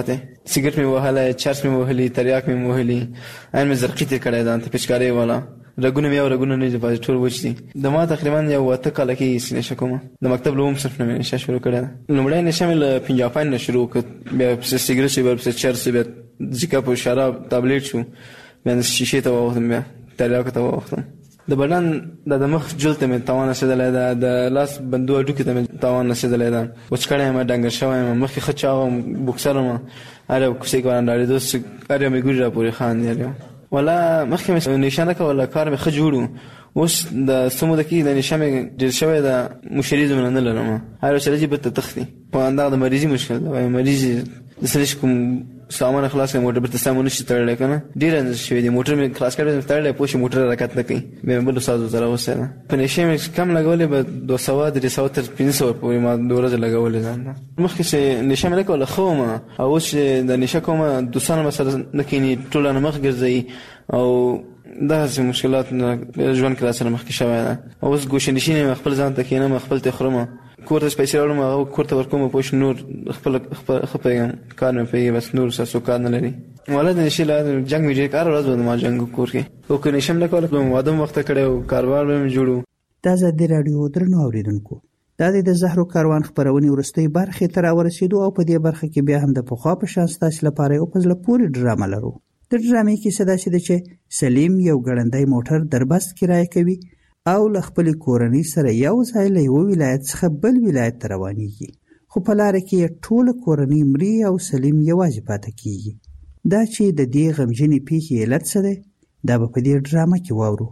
سیګریټ مې وهلی، چرس مې وهلی، تریاک مې وهلی، عین مې زرقي تېر کړی ده، ته پچکارۍ والا رګونه مې یو رګونه نه دي پاتې، ټول وچ دي. د ما تقریبا یو اته کاله کېږي چې نشه کومه. د مکتب له اووم صنف نه مې نشه شروع کړې ده. لومړی نشه مې له پنجابان نه شروع کړه، بیا پسې سیګریټ شو، بیا پسې چرس، بیا ځیکا په شراب تابلیټ شو، بیا شیشې ته واوښتم، بیا تریاکو ته واوښتم. د بدن د مخ جلد ته مې تاوان رسېدلی ده، د لاس بندو هډوکي ته مې تاوان رسېدلی ده، وچ کړی یم، ډنګر شوی یم، مخکې ښه چاغ وم، بوکسر وم، هر یو کوڅې کې وران ډارېدو، هر یو مې ګوري راپورې خاندي هر یو. والا مخکې مې نشه نه کوله، کار مې ښه جوړ و. اوس د څه موده کې د نشه مې ډېر شوی ده، مشري دومره نه لرم، هر یو سړی چې بېرته تښتي. په همدغه د مریضي مشکل ده، وایي مریض د سړي چې کوم سامان خلاص کړي، موټر بېرته سامان نشي تړلی که نه، ډېر اندازه شوي دي. موټر مې خلاص کړی تړلی، پوه شي موټر حرکت نه کوي، بیا مې بل استاد ورته راوستی ده. په نشې مې کم لګولې به دوه سوه درې سوه تر پنځه سوه پورې ما د ورځې لګولې ځان ته. مخکې چې نشه مې نه کوله ښه وم، او اوس چې د نشه کومه دوستان مې سره نه کښېني، ټوله نه مخ ګرځوي، او داسې مشکلات ژوند کې راسره مخکې شوی ده. اوس ګوشه نشین یم، خپل ځان ته کښېنم، خپل ته خورم، کور ته پیسې راوړم، هغه کور ته ورکوم، پوه شو نور خپل ښه پوهېږم، کار مې پوهېږي، بس نور څه کار نه لري. والا د نشې له جنګ مې ډېر هره ورځ به ما جنګ کور کې، خو که نشه م نه کوله واده م وخته کړی و، کاروبار به مې جوړ و. د ازادي راډیو درنو اورېدونکو، دا د زهرو کاروان خپرونې وروستۍ برخې ته راورسېدو، او په دې برخه کې بیا هم د پخوا په شان ستاسې لپاره یو په زړه پورې ډرامه لرو. د ډرامې کیسه داسې ده چې سلیم یو ګړندی موټر دربست کرایه کوي او له خپلې کورنۍ سره یو ځای له یوه ولایت څخه بل ولایت ته روانېږي، خو په لاره کې یې ټوله کورنۍ مري او سلیم یوازې پاتې کېږي. دا چې د دې غمجنې پیښې علت څه دی، دا به په دې ډرامه کې واورو.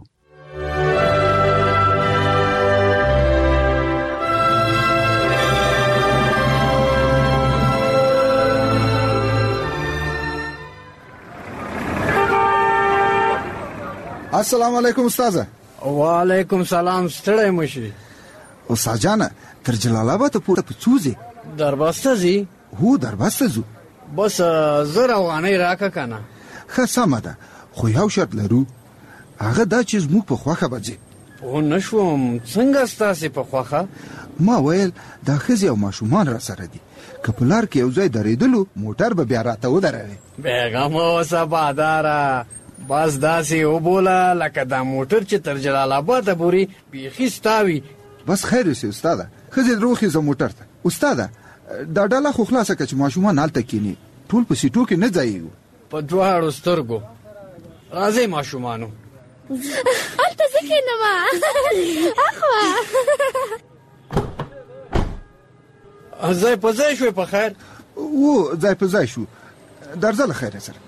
السلام علیکم استاذه. وعلیکم سلام. ستړی مشي استاد جان، تر جلال آباد پورته په څوځي؟ دربسته ځي؟ هو دربسته ځو. بس زر افغانۍ راکه کنه. ښه سمه ده، خو یو شرط لرو، هغه دا چې زموږ په خوښه به ځي. پوه نه شوم، څنګه ستاسې په خوښه؟ ما ویل دا ښځې او ماشومان را سره دي، که په لار کې یو ځای درېدلو موټر به بیا راته ودروي. بیغمه اوسه باداره، بس داسې وبوله لکه دا موټر چې تر جلال آباده پورې بیخي ستا وي. بس خیر اوسې استاده، ښځې دروخېږه موټر ته. استاده دا ډله خو خلاصه کړه چې ماشومان هلته کښېني، ټول په سیټو کې نه ځایېږو. په دواړو سترګو راځئ ماشومانو. هلته زه کښېنم، اخوا ځای په ځای شوې په خیر؟ و ځای په ځای شو، درځه له خیره سره.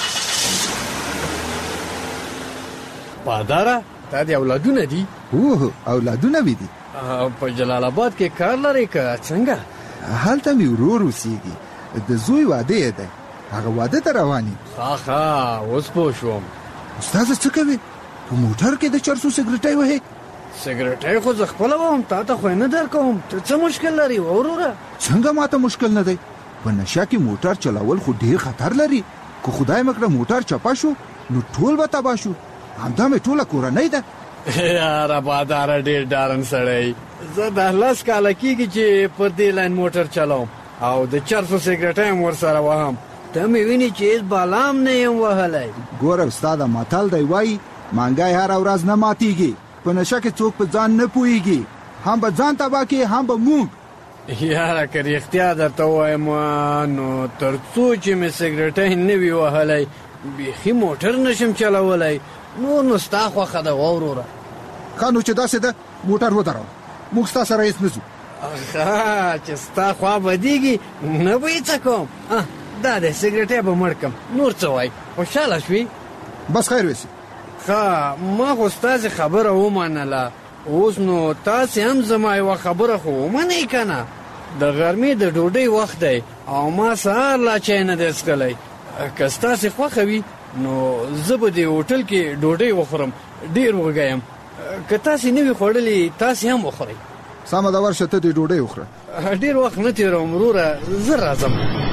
باداره تا دې اولادونه دي؟ اوه اولادونه مې دي. په جلال آباد کې کار لرې که څنګه؟ هلته مې ورور اوسېږي، د زوی واده یې دی، هغه واده ته روان یم. ښه ښه اوس پوه شوم. استاده څه کوې؟ په موټر کې د چرسو سګرټۍ وهې؟ سګرټۍ خو زه خپله وهم، تا ته خو یې نه در کوم. ته څه مشکل لري وروره؟ څنګه ماته مشکل نه دی؟ په نشه کې موټر چلول خو ډېر خطر لري، که خدای مه کړه موټر چپه شو نو ټول به تباه شو. همدا مې ټوله کورنۍ ده. یاره باداره ډېر ډارن سړی. زه د لس کاله کېږي چې پر دې لاین موټر چلوم او د چرسو سګرټۍ هم ورسره وهم. ته مې ویني چې هېڅ بالام نه یم وهلی. ګوره استاده متل دی وایي مانګی هره ورځ نه ماتېږي، په نشه کې څوک په ځان نه پوهېږي، هم به ځان تباه کړي هم به موږ. یاره که رښتیا درته ووایم نو تر څو چې مې سګرټۍ نه وي وهلی بیخي موټر نشم چلولی. نور نو ستا خوښه ده وروره. ښه نو چې داسې ده موټر ودروه، موږ ستا سره هېڅ نه ځو. ښه چې ستا خوا بدېږي نه به یې څه کوم. دا دی سګرټۍ به مړ کړم، نور څه وایي؟ خوشحاله شوې؟ بس خیر ویسي. ښه ما خو ستاسې خبره ومنله، اوس نو تاسې هم زما یوه خبره خو ومنئ که نه. د غرمې د ډوډۍ وخت دی او ما سهار لا چای نه دی څښلی. که ستاسې خوښه وي نو زه به دې هوټل کې ډوډۍ وخورم، ډېر وږی یم. که تاسې نه وي خوړلې تاسې هم وخورئ. سمه ده ورشه ته دې ډوډۍ وخوره. ډېر وخت نه تېروم وروره، زه راځم.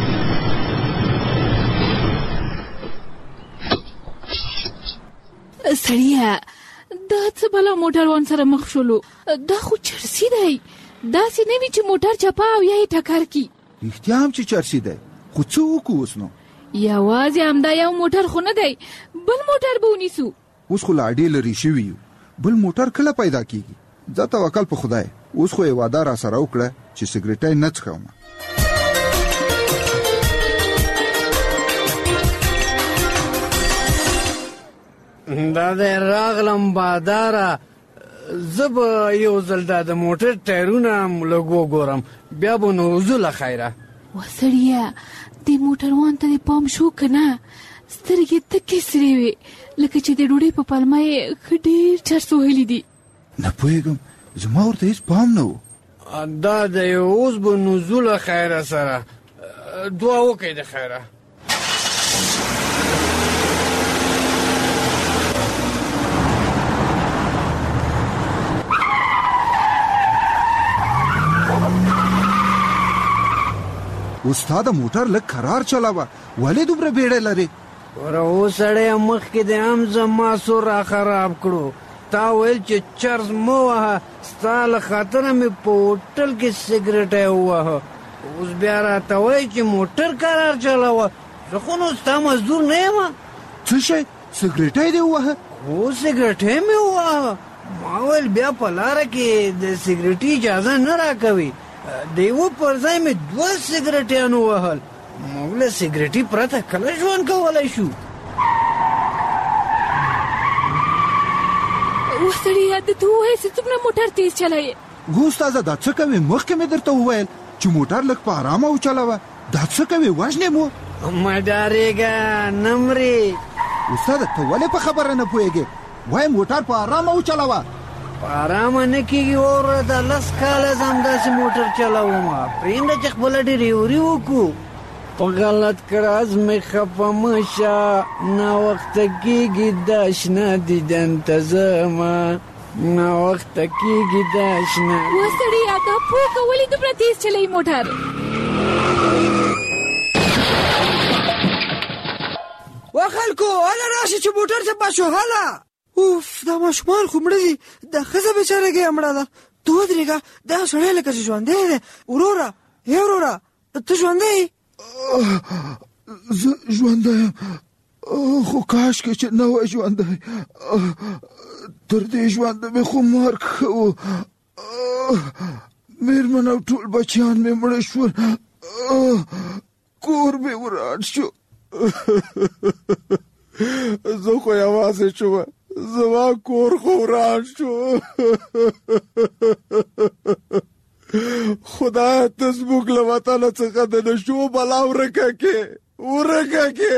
سړیه دا څه بلا موټروان سره مخ شولو؟ دا خو چرسي دی، داسې نه وي چې موټر چپه او یا یې ټکر کي. رښتیا هم چې چرسي دی، خو څه وکړو اوس نو؟ یوازې همدا یو موټر خو نه دی، بل موټر به ونیسو. اوس خو لا ډېر لري شوي یو، بل موټر کله پیدا کیږي؟ زه توکل په خدای. اوس خو یې وعده را سره وکړه چې سګریټ نه څښم. دا د راغلم باداره، زه به یو ځل دا د موټر ټایرونه لږ وګورم، بیا به نو وځو له خیره. وسړیه دې موټروان ته دې پام شو که نه؟ سترګې تکې سرې وې لکه چې د ډوډۍ په پلمه یې ښه ډېر چرس وهلي دي. نه پوهېږم، زما ورته هېڅ پام نه و. دا دی اوس به نو ځو له خیره سره. دعا وکړئ د خیره. استاد موټر لږ قرار چلاوه، ولې دومره بیړه لري؟ ور اوسړی مخکې د هم زما سور را خراب کړو. تا ویل چې چرس مه وهه، ستا له خاطره مې په هوټل کې سګرټی ووهه، اوس بیا راته وایي چې موټر قرار چلاوه. زه خو نو ستا مزدور نه یم. څه شی؟ سګرټی دې ووهه؟ هو سګرټی مې ووهه. ما ویل بیا په لاره کې د سګرټي اجازه نه راکوي، د یوه پر ځای مې دوه سګرټیانو وهل. موږ له سګرټي پرته کله ژوند کولی شو؟ وسړیه ده ته ووایه چې څومره موټر تیز چلایې. ګو استاده دا څه کوې؟ مخکې مې درته وویل چې موټر لږ په ارامه وچلوه. دا څه کوې؟ وژنې مو؟ مه ډارېږه، نه مرې. استاده ته ولې په خبره نه پوهېږې؟ وایه موټر په ارامه وچلوه. په ارامه نه کېږي وروره، دا لس کاله زه همداسې موټر چلوم. پرېږده چې خپله ډریوري وکړو. په غلط کړاز مې خفه مه شه، ناوخته کېږي دا شنه دیدن ته ځمه، ناوخته کېږي دا شنه. وسړیه دا پوکه ولې دومره تیز چلوي موټر؟ و خلکو هله راشي چې موټر چپه شو. هله اوف دا ماشومان خو مړه دي، دا ښځه بېچاره ګۍ مړه ده. ته ودرېږه، دا سړی لکه چې ژوندی دی. وروره ای وروره ته ژوندی یې؟ زه ژوندی یم، خو کاشکې چې نه وای ژوندی. تر دې ژونده مې خو مرګ ښه و. مېرمن او ټول بچیان مې مړه شول، کور مې وران شو. زه خو یوازې شوم، زما کور خو وران شو. خدای ته زموږ له وطنه څخه د نشو بلا ورکه کې ورکه کې.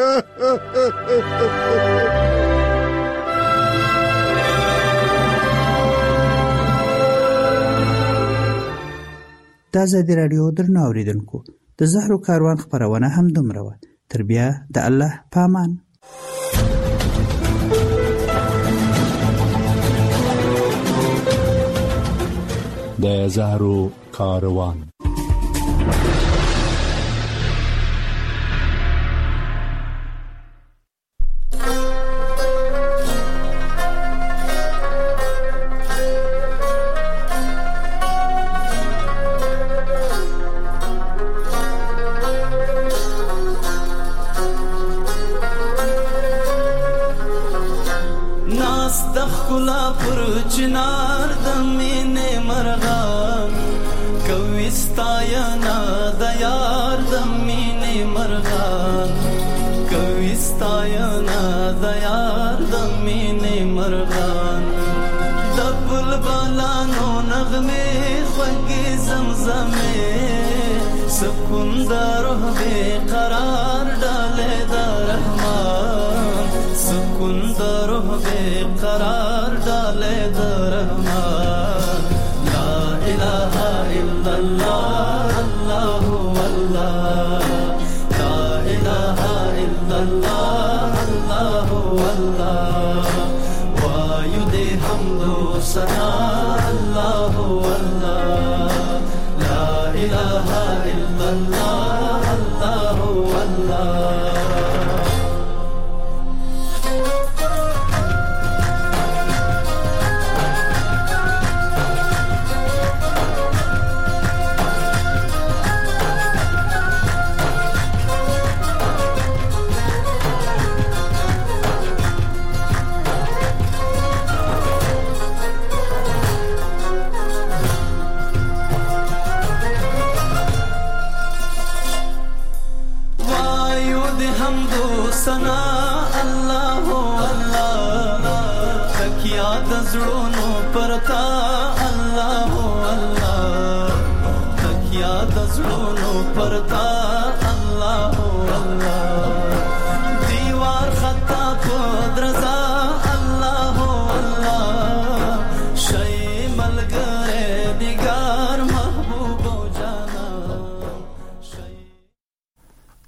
د ازادي راډیو درنو اوریدونکو، د زهرو کاروان خپرونه هم دومره وه. تر بیا د الله په امان. د زهرو کاروان. ناس دخلا پر چنار دمینه مرغان کوي ستاینا د یار دمینه مرغان کوي ستاینا د یار دمینه مرغان د بلبلانو نغمه خوږی زمزمه سکون د روح به قرار ډاله د رحمان سکون د روح به قرار ډاله د رحمان لا اله الا الله الله والله لا اله الا الله الله والله وایو دې حمد و ثنا الله والله لا اله الا الله الله والله حمد و ثنا الله الله تکیا د زړونو